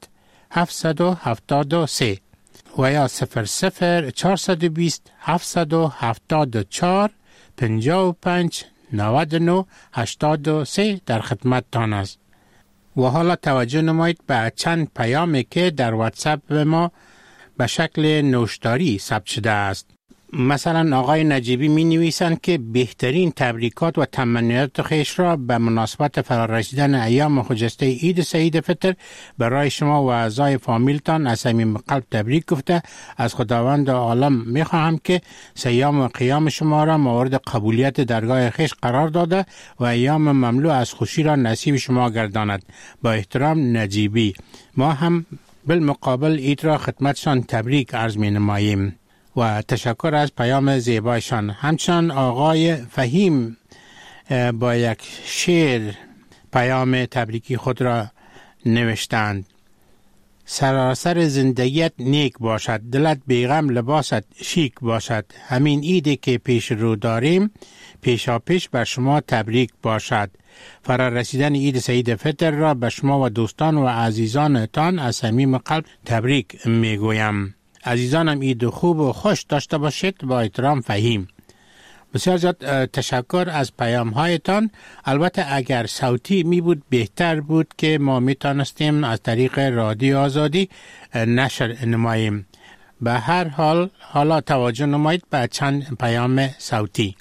[SPEAKER 7] 773 و یا 00 420 774 55 99 83 در خدمت تان است. و حالا توجه نمایید به چند پیامی که در واتساپ ما به شکل نوشتاری ثبت شده است. مثلا آقای نجیبی می نویسند که بهترین تبریکات و تمنیات خویش را به مناسبت فرارسیدن ایام خجسته عید سعید فطر برای شما و اعضای فامیلتان از صمیم قلب تبریک گفته از خداوند عالم می خواهم که سیام و قیام شما را مورد قبولیت درگاه خویش قرار داده و ایام مملو از خوشی را نصیب شما گرداند. با احترام نجیبی. ما هم بالمقابل عید را خدمتشان تبریک عرض می نماییم و تشکر از پیام زیبایشان. همچنان آقای فهیم با یک شعر پیام تبریکی خود را نوشتند. سراسر زندگیت نیک باشد، دلت بیغم لباست شیک باشد، همین عیدی که پیش رو داریم پیشا پیش بر شما تبریک باشد. فرا رسیدن عید سعید فطر را به شما و دوستان و عزیزانتان از صمیم قلب تبریک میگویم. عزیزانم عید خوب و خوش داشته باشید. با احترام فهیم. بسیار زیاد تشکر از پیام هایتان. البته اگر صوتی می بود بهتر بود که ما می تانستیم از طریق رادیو آزادی نشر نماییم. به هر حال حالا توجه نمایید به چند پیام صوتی.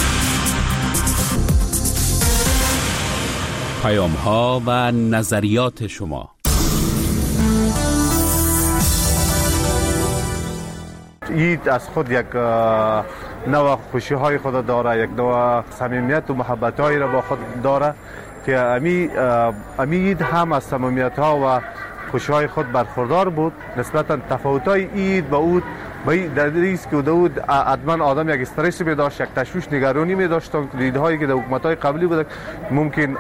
[SPEAKER 10] پیام ها و نظریات شما.
[SPEAKER 24] عید از خود یک نوع خوشی های خود داره، یک نوع صمیمیت و محبت هایی را با خود داره که امی عید هم از صمیمیت ها و خوشی های خود برخوردار بود. نسبتا تفاوت های عید با اود در ریسک و داود حتما آدم یک استرسی می داشت، یک تشویش نگرانی می داشت. دیدهایی که در حکومت های قبلی بود ممکن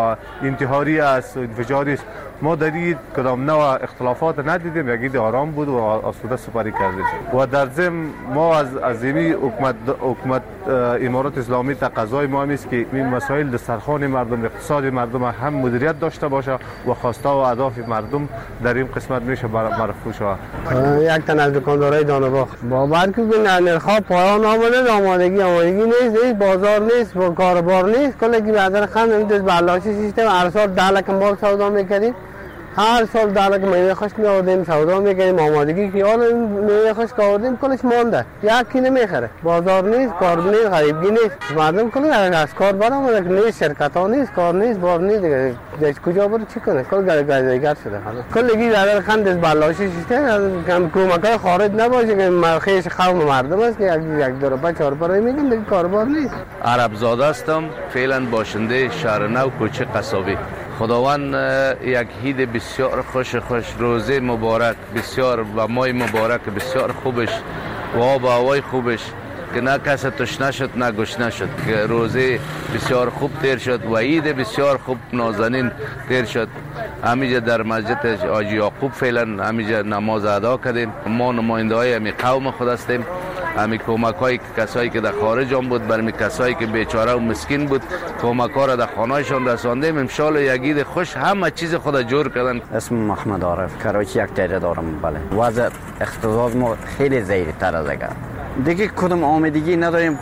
[SPEAKER 24] انتحاری است، انفجاری است. ما در عید کدام نوع اختلافات ندیدیم، یک عید آرام بود و آسوده سپری کردیم. و در ضمن ما از این حکومت امارات اسلامی تقاضای ما است که این مسائل دسترخوان مردم، اقتصاد مردم هم مدیریت داشته باشه و خواسته و اهداف مردم در این قسمت میشه مرفوع شود.
[SPEAKER 8] یک تن از دکاندارای دانه‌باغ باور که نرخ‌ها پایان آمده، آمادگی نیست، بازار نیست، کاربار نیست. کلی که بعد خند میاد بلاشی سیستم هر سال 10 لک مال سودا می‌کردیم. هر سال 10 لک میوه خشک می‌آوردیم سودا می‌کردیم. آمادگی که حالا میوه خشک آوردیم کلش مونده. یکی نمیخره. بازار نیست، کار نیست، غریبی نیست. مردم کلی از کار برآمده نیست، شرکت‌ها نیست، کار نیست، بار نیست دیگه. کجا بره چی کنه؟ کل گردگر شده حالا. کلی بعد خند بلاشی سیستم کم کمک‌های خارج نباشه که مرخیش قوم مردم است که یک دو روپا 4 برای میگن دیگه کاربار نیست.
[SPEAKER 26] عرب زاده هستم، فعلا باشنده شهر نو کوچه قصابی. خداوند یک عید بسیار خوش روزه مبارک بسیار و ماه مبارک بسیار خوبش و آب و هوای خوبش که نه کس تشنه شد نه گشنه شد، که روزه بسیار خوب تیر شد و عید بسیار خوب نازنین تیر شد. همینجا در مسجد حاجی یعقوب فعلا همینجا نماز ادا کردیم. ما نماینده های همین قوم خود هستیم. همین کمک های کسایی که در خارج هم بود برای کسایی که بیچاره و مسکین بود کمک ها را در خانه‌شان رساندیم. ان شاء الله یک عید خوش همه چیز خود جور کردن.
[SPEAKER 9] اسم محمد عارف کراچی یک تیره دارم. بله وضع اقتصاد ما خیلی ضعیف تر از اگر دیگه کدوم آمدگی نداریم.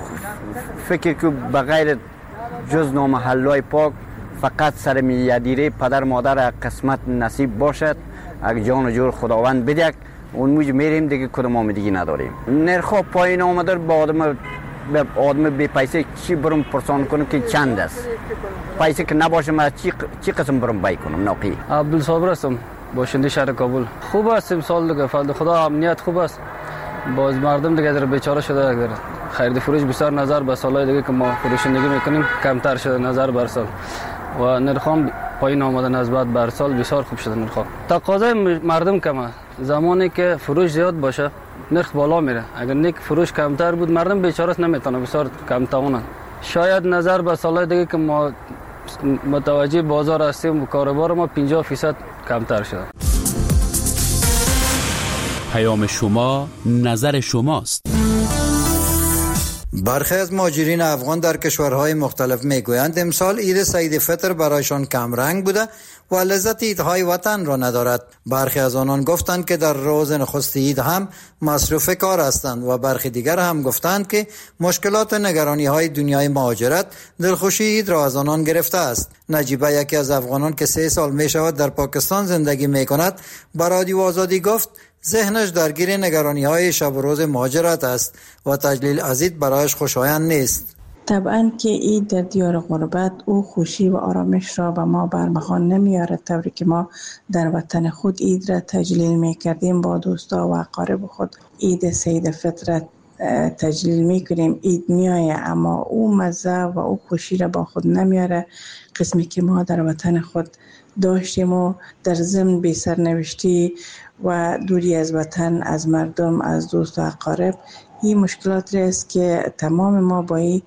[SPEAKER 9] فکر که بغیر جز نامحلای پاک فقط سر میادیره پدر مادر قسمت نصیب باشد، اگه جان و جور خداوند بدهد اون موج میریم دیگه کدوم آمدگی نداریم. نرخ پایین آمده با آدم بی پیسه چی برم پرسان کنم که چند است. پیسه که نباشه من چی قسم برم بای کنم. ناقی
[SPEAKER 11] عبدالصابر هستم، باشنده شهر کابل. خوب است امسال دیگه فضل خدا امنیت خوب است. باز مردم دیگه در بیچاره شده، در خرید فروش بسیار نظر به سالهای دیگه که ما فروشندگی میکنیم کمتر شده نظر بر سال و نرخام پایین آمده نسبت بر سال بسیار خوب شده. نرخ تقاضای مردم کمه. زمانی که فروش زیاد باشه نرخ بالا میره. اگر نیک فروش کمتر بود مردم بیچاره است نمیتونه بسیار کم تاونه. شاید نظر به سالهای دیگه که ما متوجه بازار هستیم و کاروبار ما 50% کمتر شده.
[SPEAKER 10] پیام شما نظر شماست.
[SPEAKER 12] برخی از مهاجرین افغان در کشورهای مختلف میگویند امسال عید سعید فطر برایشان کم رنگ بوده و لذت عیدهای وطن را ندارد. برخی از آنان گفتند که در روز نخست عید هم مصروف کار هستند و برخی دیگر هم گفتند که مشکلات و نگرانی های دنیای مهاجرت دلخوشی عید را از آنان گرفته است. نجیبه یکی از افغانان که 3 سال می شود در پاکستان زندگی می کند به رادیو آزادی گفت ذهنش درگیر نگرانی‌های شب و روز مهاجرت است و تجلیل از عید برایش خوشایند نیست.
[SPEAKER 13] طبعا که عید در دیار غربت او خوشی و آرامش را به ما برمغان نمیاره، طوری که ما در وطن خود عید را تجلیل میکردیم با دوستا و اقارب خود. عید سید فطر تجلیل میکنیم، عید میایه اما او مزه و او خوشی را با خود نمیاره. قسمی که ما در وطن خود داشتیم و در ضمن بی سرنوشتی و دوری از وطن، از مردم، از دوست و اقارب، این مشکلاتی است که تمام ما با این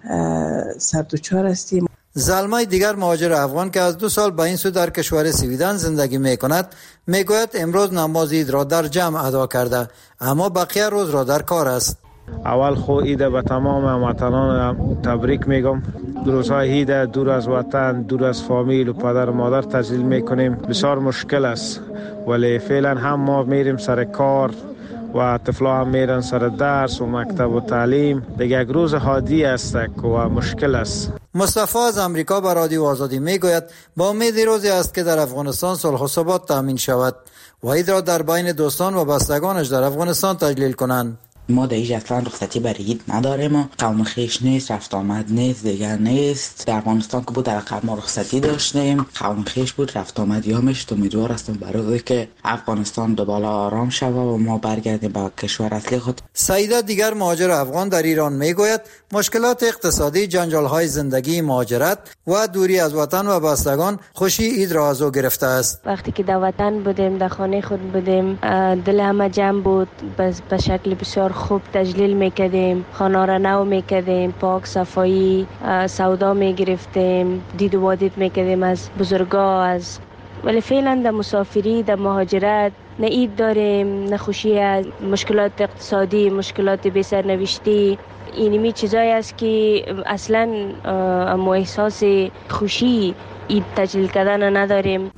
[SPEAKER 13] سردوچار هستیم.
[SPEAKER 12] زلمه دیگر مهاجر افغان که از 2 سال به این سو در کشور سویدن زندگی می کند میگوید امروز نماز عید را در جمع ادا کرده اما بقیه روز را در کار است.
[SPEAKER 14] اول خو عید به تمام هموطنان تبریک میگم. روزهای عید دور از وطن، دور از فامیل و پدر و مادر تجلیل میکنیم. بسیار مشکل است ولی فعلا هم ما میریم سر کار و طفلا هم میرن سر درس و مکتب و تعلیم. دیگه یک روز عادی است و مشکل است.
[SPEAKER 12] مصطفی از امریکا به رادیو آزادی میگوید با امید روزی است که در افغانستان صلح و ثبات تامین شود و عید را در بین دوستان و بستگانش در افغانستان تجلیل کنند.
[SPEAKER 15] ما در اینجا اصلا رخصتی برای عید نداریم، قوم خویش نیست، رفت آمد نیست، دیگر نیست. در افغانستان که بود در قبل ما رخصتی داشتیم، قوم خویش بود، رفت آمد یا میشد. امیدوار هستم برای که افغانستان دوباره آرام شود و ما برگردیم به کشور اصلی خود.
[SPEAKER 12] سعیده دیگر مهاجر افغان در ایران میگوید مشکلات اقتصادی، جنجال‌های زندگی، مهاجرت و دوری از وطن و بستگان خوشی عید را از او گرفته است.
[SPEAKER 17] وقتی که در وطن بودیم، در خانه خود بودیم، دل همه جمع بود، به شکل بسیار خوب تجلیل میکردیم، خانه را نو میکردیم، پاک صفایی، سودا میگرفتیم، دید و وادید میکردیم از بزرگا. از ولی فعلا در مسافری، در مهاجرت نه عید داریم، نه خوشی از مشکلات اقتصادی، مشکلات بی سرنوشتی. اینمی چیزایی است که اصلا ما احساس خوشی عید تجلیل کردن نداریم.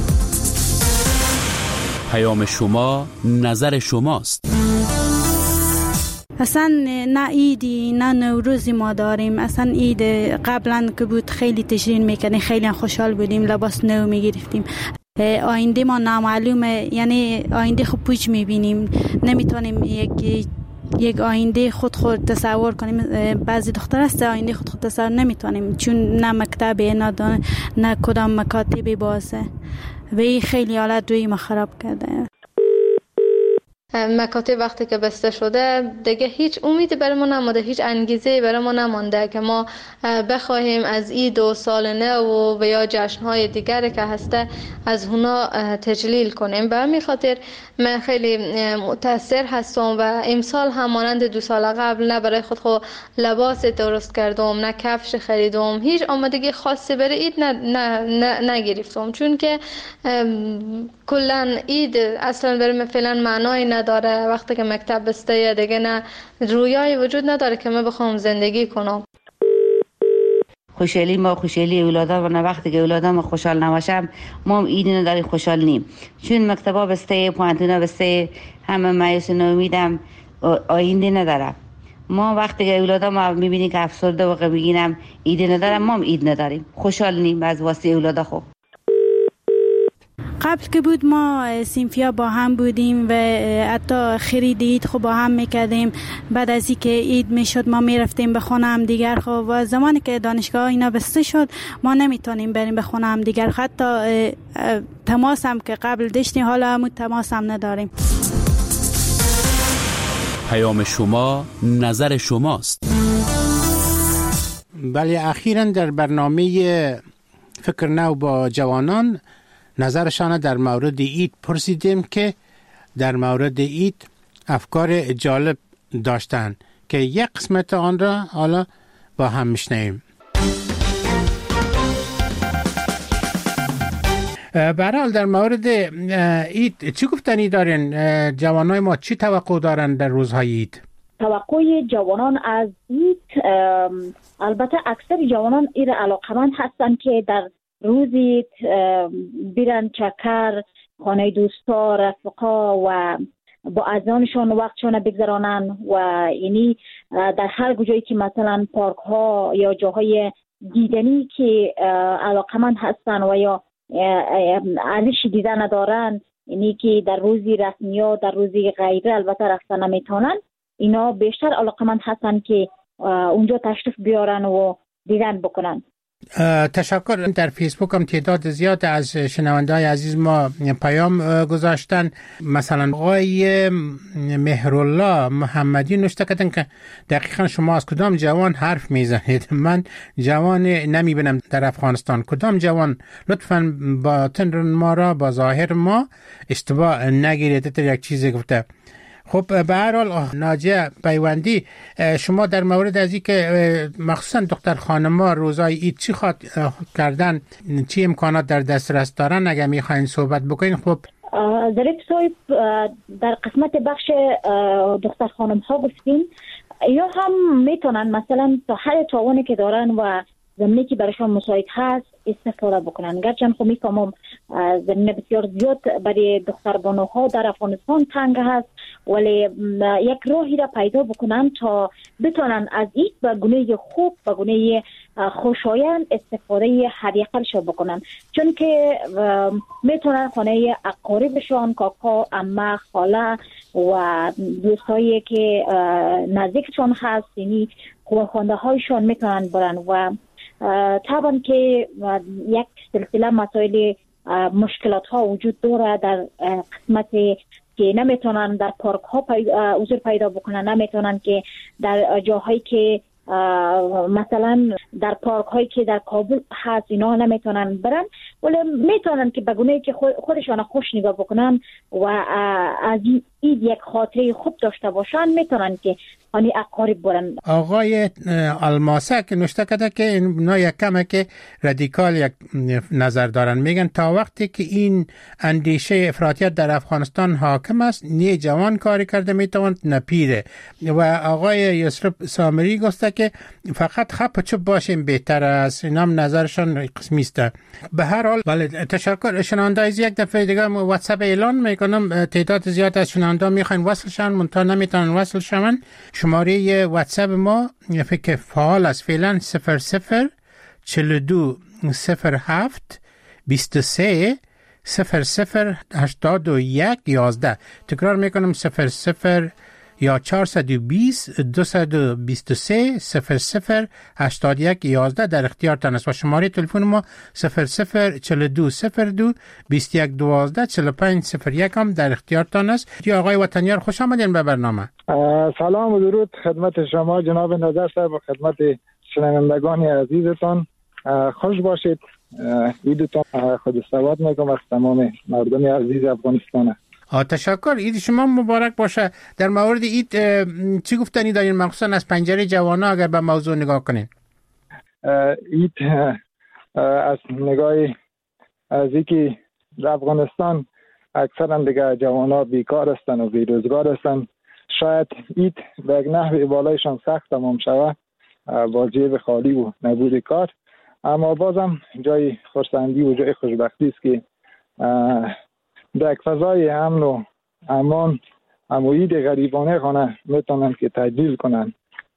[SPEAKER 10] پیام شما، نظر شماست.
[SPEAKER 3] اصلا نه عیدی نه نوروزی ما داریم. اصلا عید قبلا که بود خیلی تجلیل میکنیم، خیلی خوشحال بودیم، لباس نو میگرفتیم. آینده ما نامعلومه، یعنی آینده خود پوچ میبینیم، نمیتونیم یک آینده خود تصور کنیم. بعضی دختر است آینده خود تصور نمیتونیم، چون نه مکتب نه کدام مکاتب بازه و این خیلی حالت دوی ما خراب کرده.
[SPEAKER 18] مکاتب وقتی که بسته شده دیگه هیچ امیدی برای ما نمانده، هیچ انگیزه برای ما نمانده که ما بخواهیم از عید و سال نو و یا جشن‌های دیگری که هسته از اونا تجلیل کنیم. به همین خاطر من خیلی متاثر هستم و امسال هم مانند 2 سال قبل نه برای خود لباس درست کردم، نه کفش خریدم، هیچ آمادگی خاصی برای عید نگرفتم، چون که کلا عید اصلا برای من فعلا معنای نداره. وقتی که مکتب بسته دیگه نه رویایی وجود نداره که من بخوام زندگی کنم.
[SPEAKER 19] خوشحالی ما خوشحالی اولادم و نه وقتی که اولادم خوشحال نباشم ما عیدی نداری خوشحال نیم، چون مکتبا بسته، پوانتونا بسته، همه مایوس و ناامیدم، آینده نداره. ما وقتی که اولادم میبینیم که افسرده و غمگینم عیدی ندارم، ما عید نداریم، خوشحال نیم از واسه اولادا. خوب
[SPEAKER 3] قبل که بود ما صنفیا با هم بودیم و حتی خرید عید خب با هم میکردیم. بعد از اینکه عید میشد ما میرفتیم به خونه هم دیگر. خب و زمانی که دانشگاه اینا بسته شد ما نمیتونیم بریم به خونه هم دیگر. حتی تماس هم که قبل داشتیم حالا هم تماس هم نداریم.
[SPEAKER 10] پیام شما، نظر شماست.
[SPEAKER 7] بله، اخیراً در برنامه فکر نو با جوانان نظرشان در مورد عید پرسیدیم که در مورد عید افکار جالب داشتن که یک قسمت آن را حالا با هم میشنویم. به هر حال در مورد عید چی گفتنی دارین؟ جوانای ما چی توقع دارن در روزهای عید؟
[SPEAKER 27] توقع جوانان از عید، البته اکثر جوانان این علاقمند هستند که در روزی بیرن چکر، خانه دوستا، رفقا و با اذانشان وقتشان بگذرانن و اینی در هر جایی که مثلا پارک ها یا جاهای دیدنی که علاقمند هستن و یا ارزش دیدن ندارن اینی که در روزی رسمی یا در روزی غیره البته رفتن نمیتونن، اینا بیشتر علاقمند هستن که اونجا تشریف بیارن و دیدن بکنن.
[SPEAKER 7] تشکر. در فیسبوک هم تعداد زیاد از شنونده‌های عزیز ما پیام گذاشتن. مثلا آقای مهرالله محمدی نوشته کردن که دقیقا شما از کدام جوان حرف میزنید؟ من جوان نمیبینم در افغانستان. کدام جوان؟ لطفاً باطن ما را با ظاهر ما اشتباه نگیرید. یک چیزی گفته. خب به هر حال ناجیه پیوندی، شما در مورد از این که مخصوصا دختر خانم‌ها روزای عید چی خواد کردن، چی امکانات در دسترس دارن، اگر میخواین صحبت بکنین؟ خب
[SPEAKER 27] ظریف صاحب در قسمت بخش دختر خانم‌ها گفتین، یا هم میتونن مثلا تا هر توانی که دارن و زمینی که برایشان مساعد هست استفاده بکنن. گرچه خب میفهمم زمینه بسیار زیاد برای دختر بانوها در افغانستان تنگ هست، ولی یک راهی را پیدا بکنن تا بتونن از این به گونه خوب، به گونه خوشایند استفاده حداقلش بکنن، چون که میتونن خانه اقاربشان، کاکا، عمه، خاله و دوستایی که نزدیکشان هست، یعنی خانواده هایشان میتونن برن و طبعا که یک سلسله مسائل مشکلات ها وجود داره در قسمت که نمیتونن در پارک ها حضور پیدا بکنن، نمیتونن که در جاهایی که مثلا در پارک هایی که در کابل هست اینا نمیتونن برن، ولی میتونن که به گونه‌ای که خودشان خوش نگاه بکنن و از این یک خاطره خوب داشته باشن، میتونن که خانه اقارب برن.
[SPEAKER 7] آقای الماسک نوشته کرده که اینا یک کمه که رادیکال یک نظر دارن، میگن تا وقتی که این اندیشه افراطیت در افغانستان حاکم است، نه جوان کاری کرده میتواند نه پیره. و آقای یسرب سامری گفته که فقط خپ چوب باشیم بهتر است. اینا هم نظرشان قسمی است. به هر حال بله، تشکر. شنونده از یک دفعه دیگه واتساپ اعلان میکنم، تعداد زیاد از شنونده میخواین وصل شون منتها نمیتونن وصل شون. شماره واتساپ ما فکر فعال است فعلا 00 42 07 23 00 81 11. تکرار میکنم 00 یا 420 223 00 81 11 در اختیارتان است و شماره تلفن ما 00 42 02 21 12 45 01 هم در اختیارتان است. آقای وطنیار خوش آمدین به برنامه.
[SPEAKER 2] سلام و درود خدمت شما جناب نظر صاحب و خدمت شنوندگان عزیزتان. خوش باشید. عیدتان خود سواد میگم از تمام مردم عزیز افغانستان.
[SPEAKER 7] تشکر. عید شما مبارک باشه. در مورد عید چی گفتنی دارین، مخصوصا از پنجره جوانا اگر به موضوع نگاه کنین؟
[SPEAKER 2] عید از نگاه از اینکه در افغانستان اکثرا دیگه جوانا بیکار هستن و بیروزگار هستن، شاید عید به یک نحو بالایشان سخت تمام شود با جیب خالی و نبود کار، اما بازم جای خرسندی و جای خوشبختی است که در یک فضای امن و امان عید غریبانه خانه میتونن که تجلیل کنن.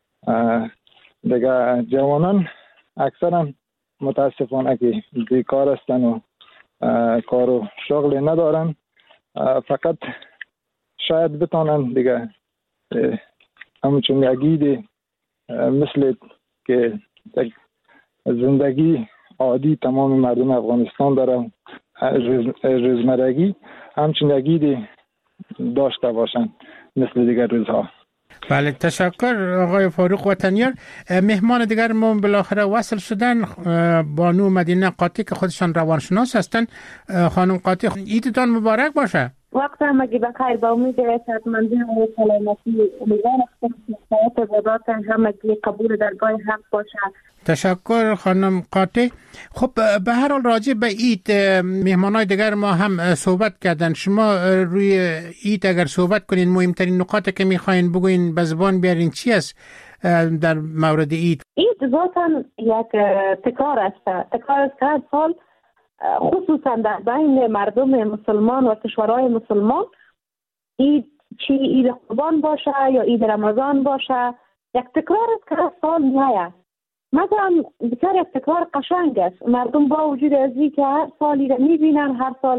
[SPEAKER 2] دیگه جوانان اکثرا متاسفانه که بیکار هستن و کار و شغل ندارن، فقط شاید بتونن دیگه همچون عید مثل که زندگی عادی تمام مردم افغانستان داره روزمرگی همچون عید داشته باشن مثل دیگر روزها.
[SPEAKER 7] بله تشکر آقای فاروق وطنیار. مهمان دیگر ما بالاخره وصل شدن، بانو مدینه قاطی که خودشان روانشناس هستن. خانم قاطی عیدتان مبارک باشه.
[SPEAKER 4] وقت همگی بخیر، با امید صحتمندی و سلامتی. امیدوارم که سعادت عبادات همگی قبول درگاه حق باشه.
[SPEAKER 7] تشکر خانم قاطی. خب به هر حال راجع به عید مهمانای دیگر ما هم صحبت کردن. شما روی عید اگر صحبت کنین، مهمترین نکاتی که میخواین بگوین به زبان بیارین چی است در مورد عید؟
[SPEAKER 4] عید ذاتاً یک تکرار است که هر سال خصوصا در بین مردم مسلمان و کشورهای مسلمان عید، چی عید قربان باشه یا عید رمضان باشه، یک تکرار است که هر سال میآید. مثلا بسیار یک تکرار قشنگ است. مردم با وجود از این که هر سالی را میبینن، هر سال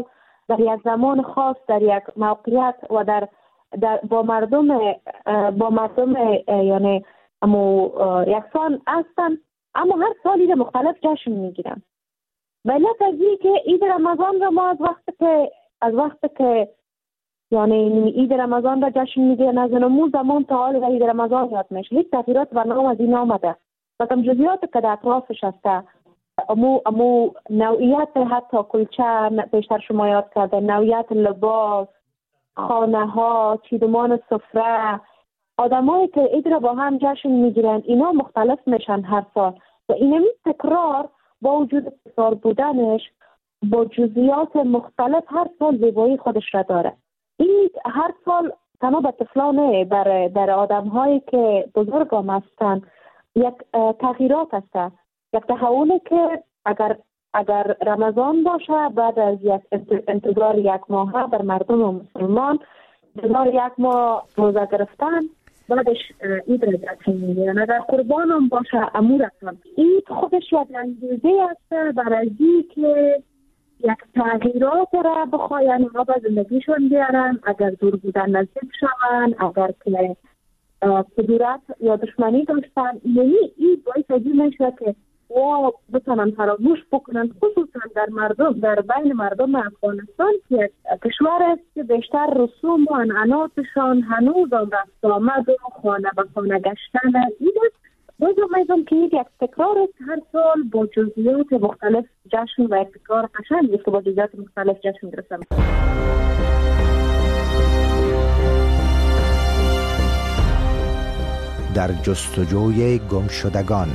[SPEAKER 4] در یک زمان خاص در یک موقعیت و با مردم یعنی یکسان هستن، اما هر سال عید مختلف جشن میگیرن. علت از این که عید رمضان را ما از وقتی که یعنی عید رمضان را جشن میگیرن از اون زمان تا حال عید رمضان یاد میشه. هیچ تغییرات و نام از این آمده و کم جزئیات که در اطرافش هسته، امو نوعیت حتی کلچه بیشتر شما یاد کرده، نوعیت لباس، خانه ها، چیدمان سفره، آدمایی که عید را با هم جشن میگیرن اینا مختلف میشن هر سال و اینمی تکرار با وجود تکرار بودنش با جزئیات مختلف هر سال زیبایی خودش را داره. این هر سال تنها به طفلانه در آدم هایی که بزرگ هم هستن یک تغییرات هست، یک تحولی که اگر رمضان باشه بعد از یک انتظار یک ماه بر مردم مسلمان انتظار یک ماه روزه گرفتن بعدش عید را جشن میگیرن. اگر قربان هم باشه امورتان عید خودش یک انگیزه است برای که یک تغییرات را بخواین ها به زندگیشون بیارن، اگر دور بودن نزدیک شون، اگر که کدورت یا دشمنی داشتن، یعنی این باعث ازی میشه که بتونن فراموش بکنن، خصوصا در بین مردم افغانستان که کشور است که بیشتر رسوم و عنعناتشان هنوز هم رفت آمد و خانه به خانه گشتن این است. باید میدونم که یک تکرار است هر سال با جزئیات مختلف جشن و یک تکرار قشنگ است که با جزئیات مختلف جشن گرفتن.
[SPEAKER 16] در جستجوی گمشدگان.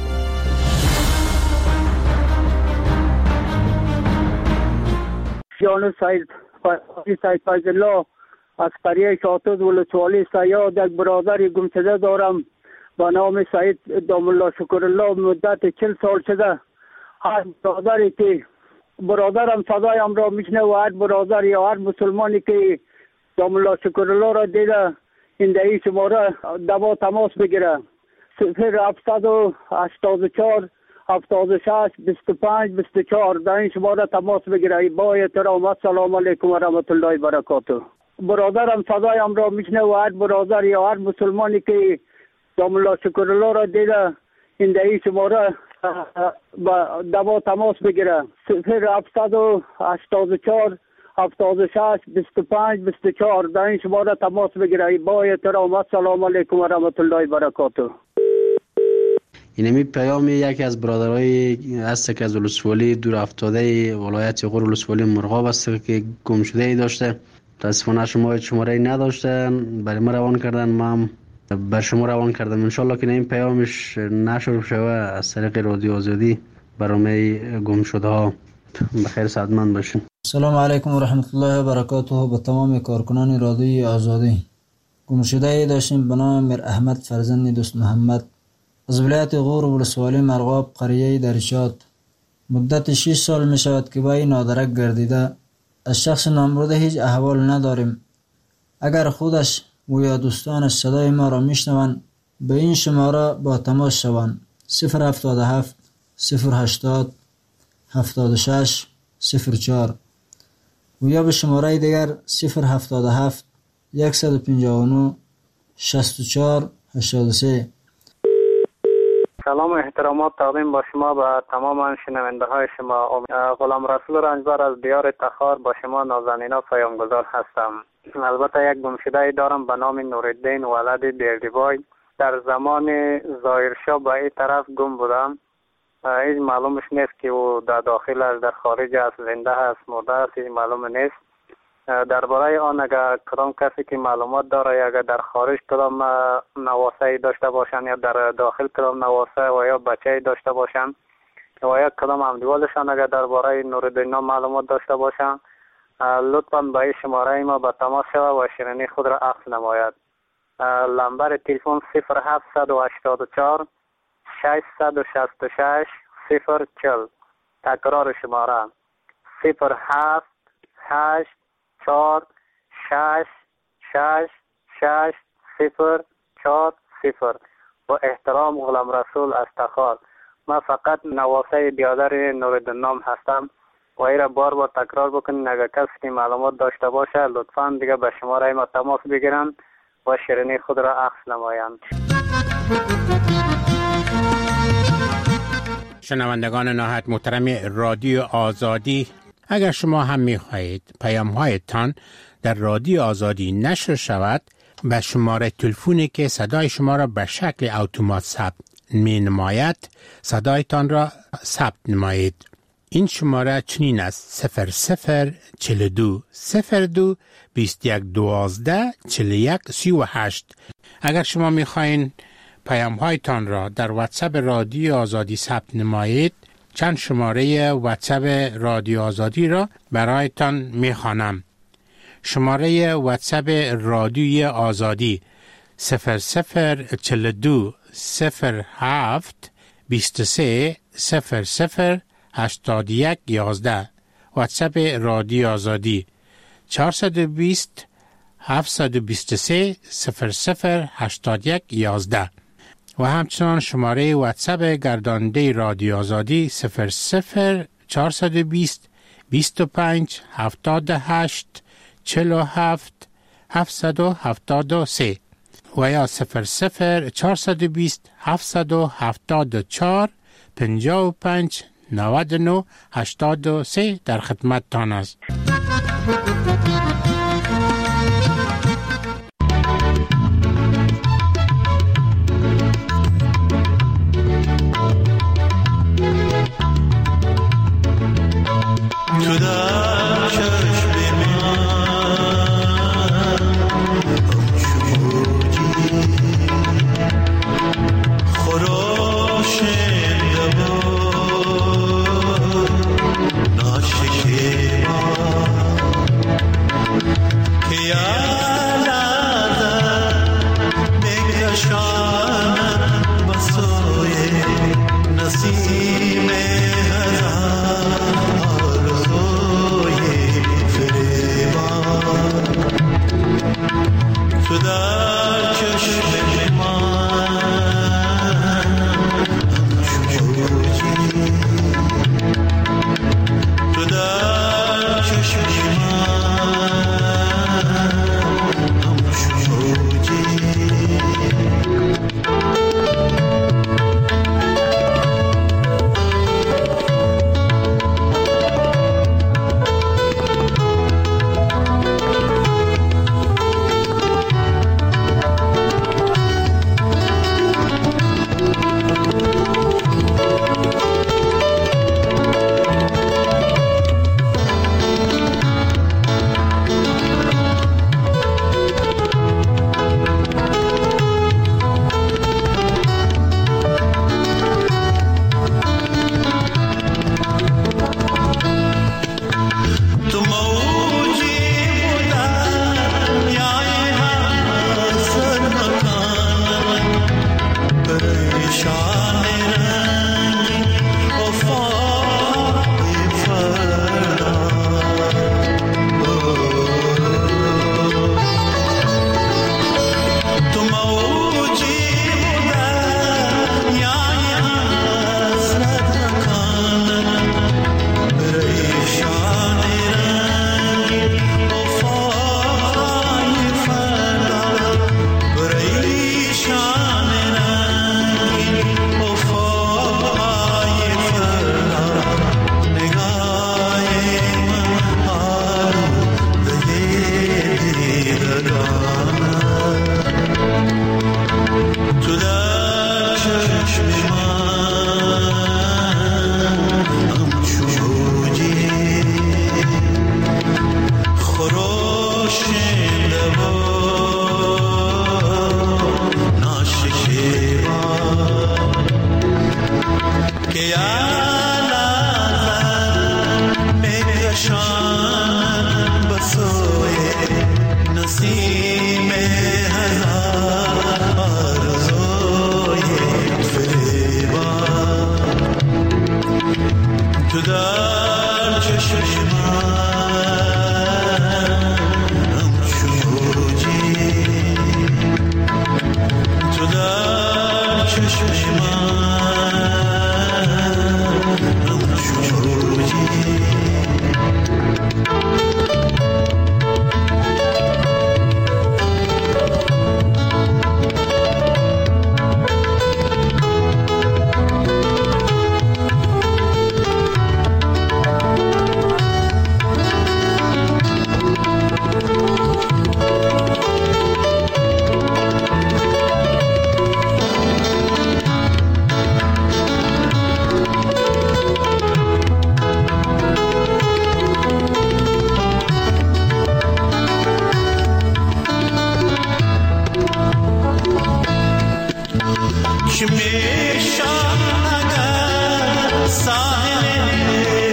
[SPEAKER 5] جان سید فیض الله از قریه شاطز ولسوالی سیاد یک برادر گمشده دارم با نام سید دام الله شکر الله. مدت 40 سال شده هر برادری که برادرم صدایم را میشنه و هر برادر یا هر مسلمانی که دام الله شکر الله را دیده این دهی شماره دوا تماس بگیره 0784 76 25 24 در این شماره تماس بگیره. با احترام السلام علیکم و رحمت الله و برکاته. برادرم صدایم را میشنه و هر برادر یا هر مسلمانی که دام الله شکر الله را دیده این دهی شماره دوا تماس بگیره 0784 76 25 24 در این شماره تماس بگیره. با احترام السلام علیکم و رحمت الله و برکاته.
[SPEAKER 6] اینمی پیام یکی از برادرای است که از ولسوالی دور افتاده ولایت غور ولسوالی مرغاب است که گم شده ای داشته. متاسفانه شماره نداشته، برای ما روان کردن، ما هم بر شما روان کردم. انشالله که این پیامش نشر شوه از طریق رادیو آزادی برای گم شده ها. بخیر سعادتمند باشین.
[SPEAKER 20] سلام علیکم و رحمت الله و برکاته. به تمام کارکنان رادیوی آزادی. گم شده ای داشتیم به نام میر احمد فرزند دوست محمد از ولایت غور ولسوالی مرغاب قریه درشاد. مدت 6 سال می شود که با این نادرک گردیده. از شخص نامبرده هیچ احوال نداریم. اگر خودش و یا دوستانش صدای ما را میشنوند به این شماره با تماس شوند 077 080 76 04 و یا به شماره دیگر 077 159 64 83.
[SPEAKER 5] سلام و احترامات تقدیم با شما و تمام شنونده های شما. غلام رسول رنجبر از دیار تخار با شما نازنینا پیامگذار هستم. البته یک گمشده دارم به نام نورالدین ولد بیردیبای. در زمان ظاهرشاه به این طرف گم بودم. هیچ معلومش نیست که او در داخل است، در خارج است، زنده است، مرده است، هیچ معلوم نیست. درباره آن اگر کدام کسی که معلومات داره یا اگر در خارج کدام نواسه داشته باشن یا در داخل کدام نواسه و یا بچه داشته باشن و یا کدام همدیوالشان اگر درباره نورالدین معلومات داشته باشن لطفاً به این شماره ما به تماس شود و شیرینی خود را عکس نماید. نمبر تلفن 0784 666 040. تکرار شماره 078 4 6 6 6 0 4 0. با احترام غلام رسول از تخار. من فقط نواسه بیادر نورالدین هستم. و ای را بار بار تکرار بکنین. اگر کسی که معلومات داشته باشه لطفاً دیگه به شماره ما تماس بگیرن و شیرینی خود را اخذ نمایند.
[SPEAKER 7] شنوندگان نهایت محترم رادیو آزادی، اگر شما هم می‌خواهید پیام‌هایتان در رادیو آزادی نشر شود، به شماره تلفنی که صدای شما را به شکل اتومات ثبت می‌نماید صدایتان را ثبت نمایید. این شماره چنین است: 0042 02 21 12 41 38. اگر شما می‌خواهید پیام‌هایتان را در واتساپ رادیو آزادی ثبت نمایید، چند شماره واتساپ رادیو آزادی را برایتان می‌خوانم. شماره واتساپ رادیو آزادی 0042 07 23 00 81 11. واتساپ رادیو آزادی 420 723 00 81 11 و همچنان شماره واتساپ گرداننده رادیو آزادی 00 420 25 78 47 773 و یا 00 420 774 55 99 83 در خدمت تان است.
[SPEAKER 1] که میشم اگر ساحل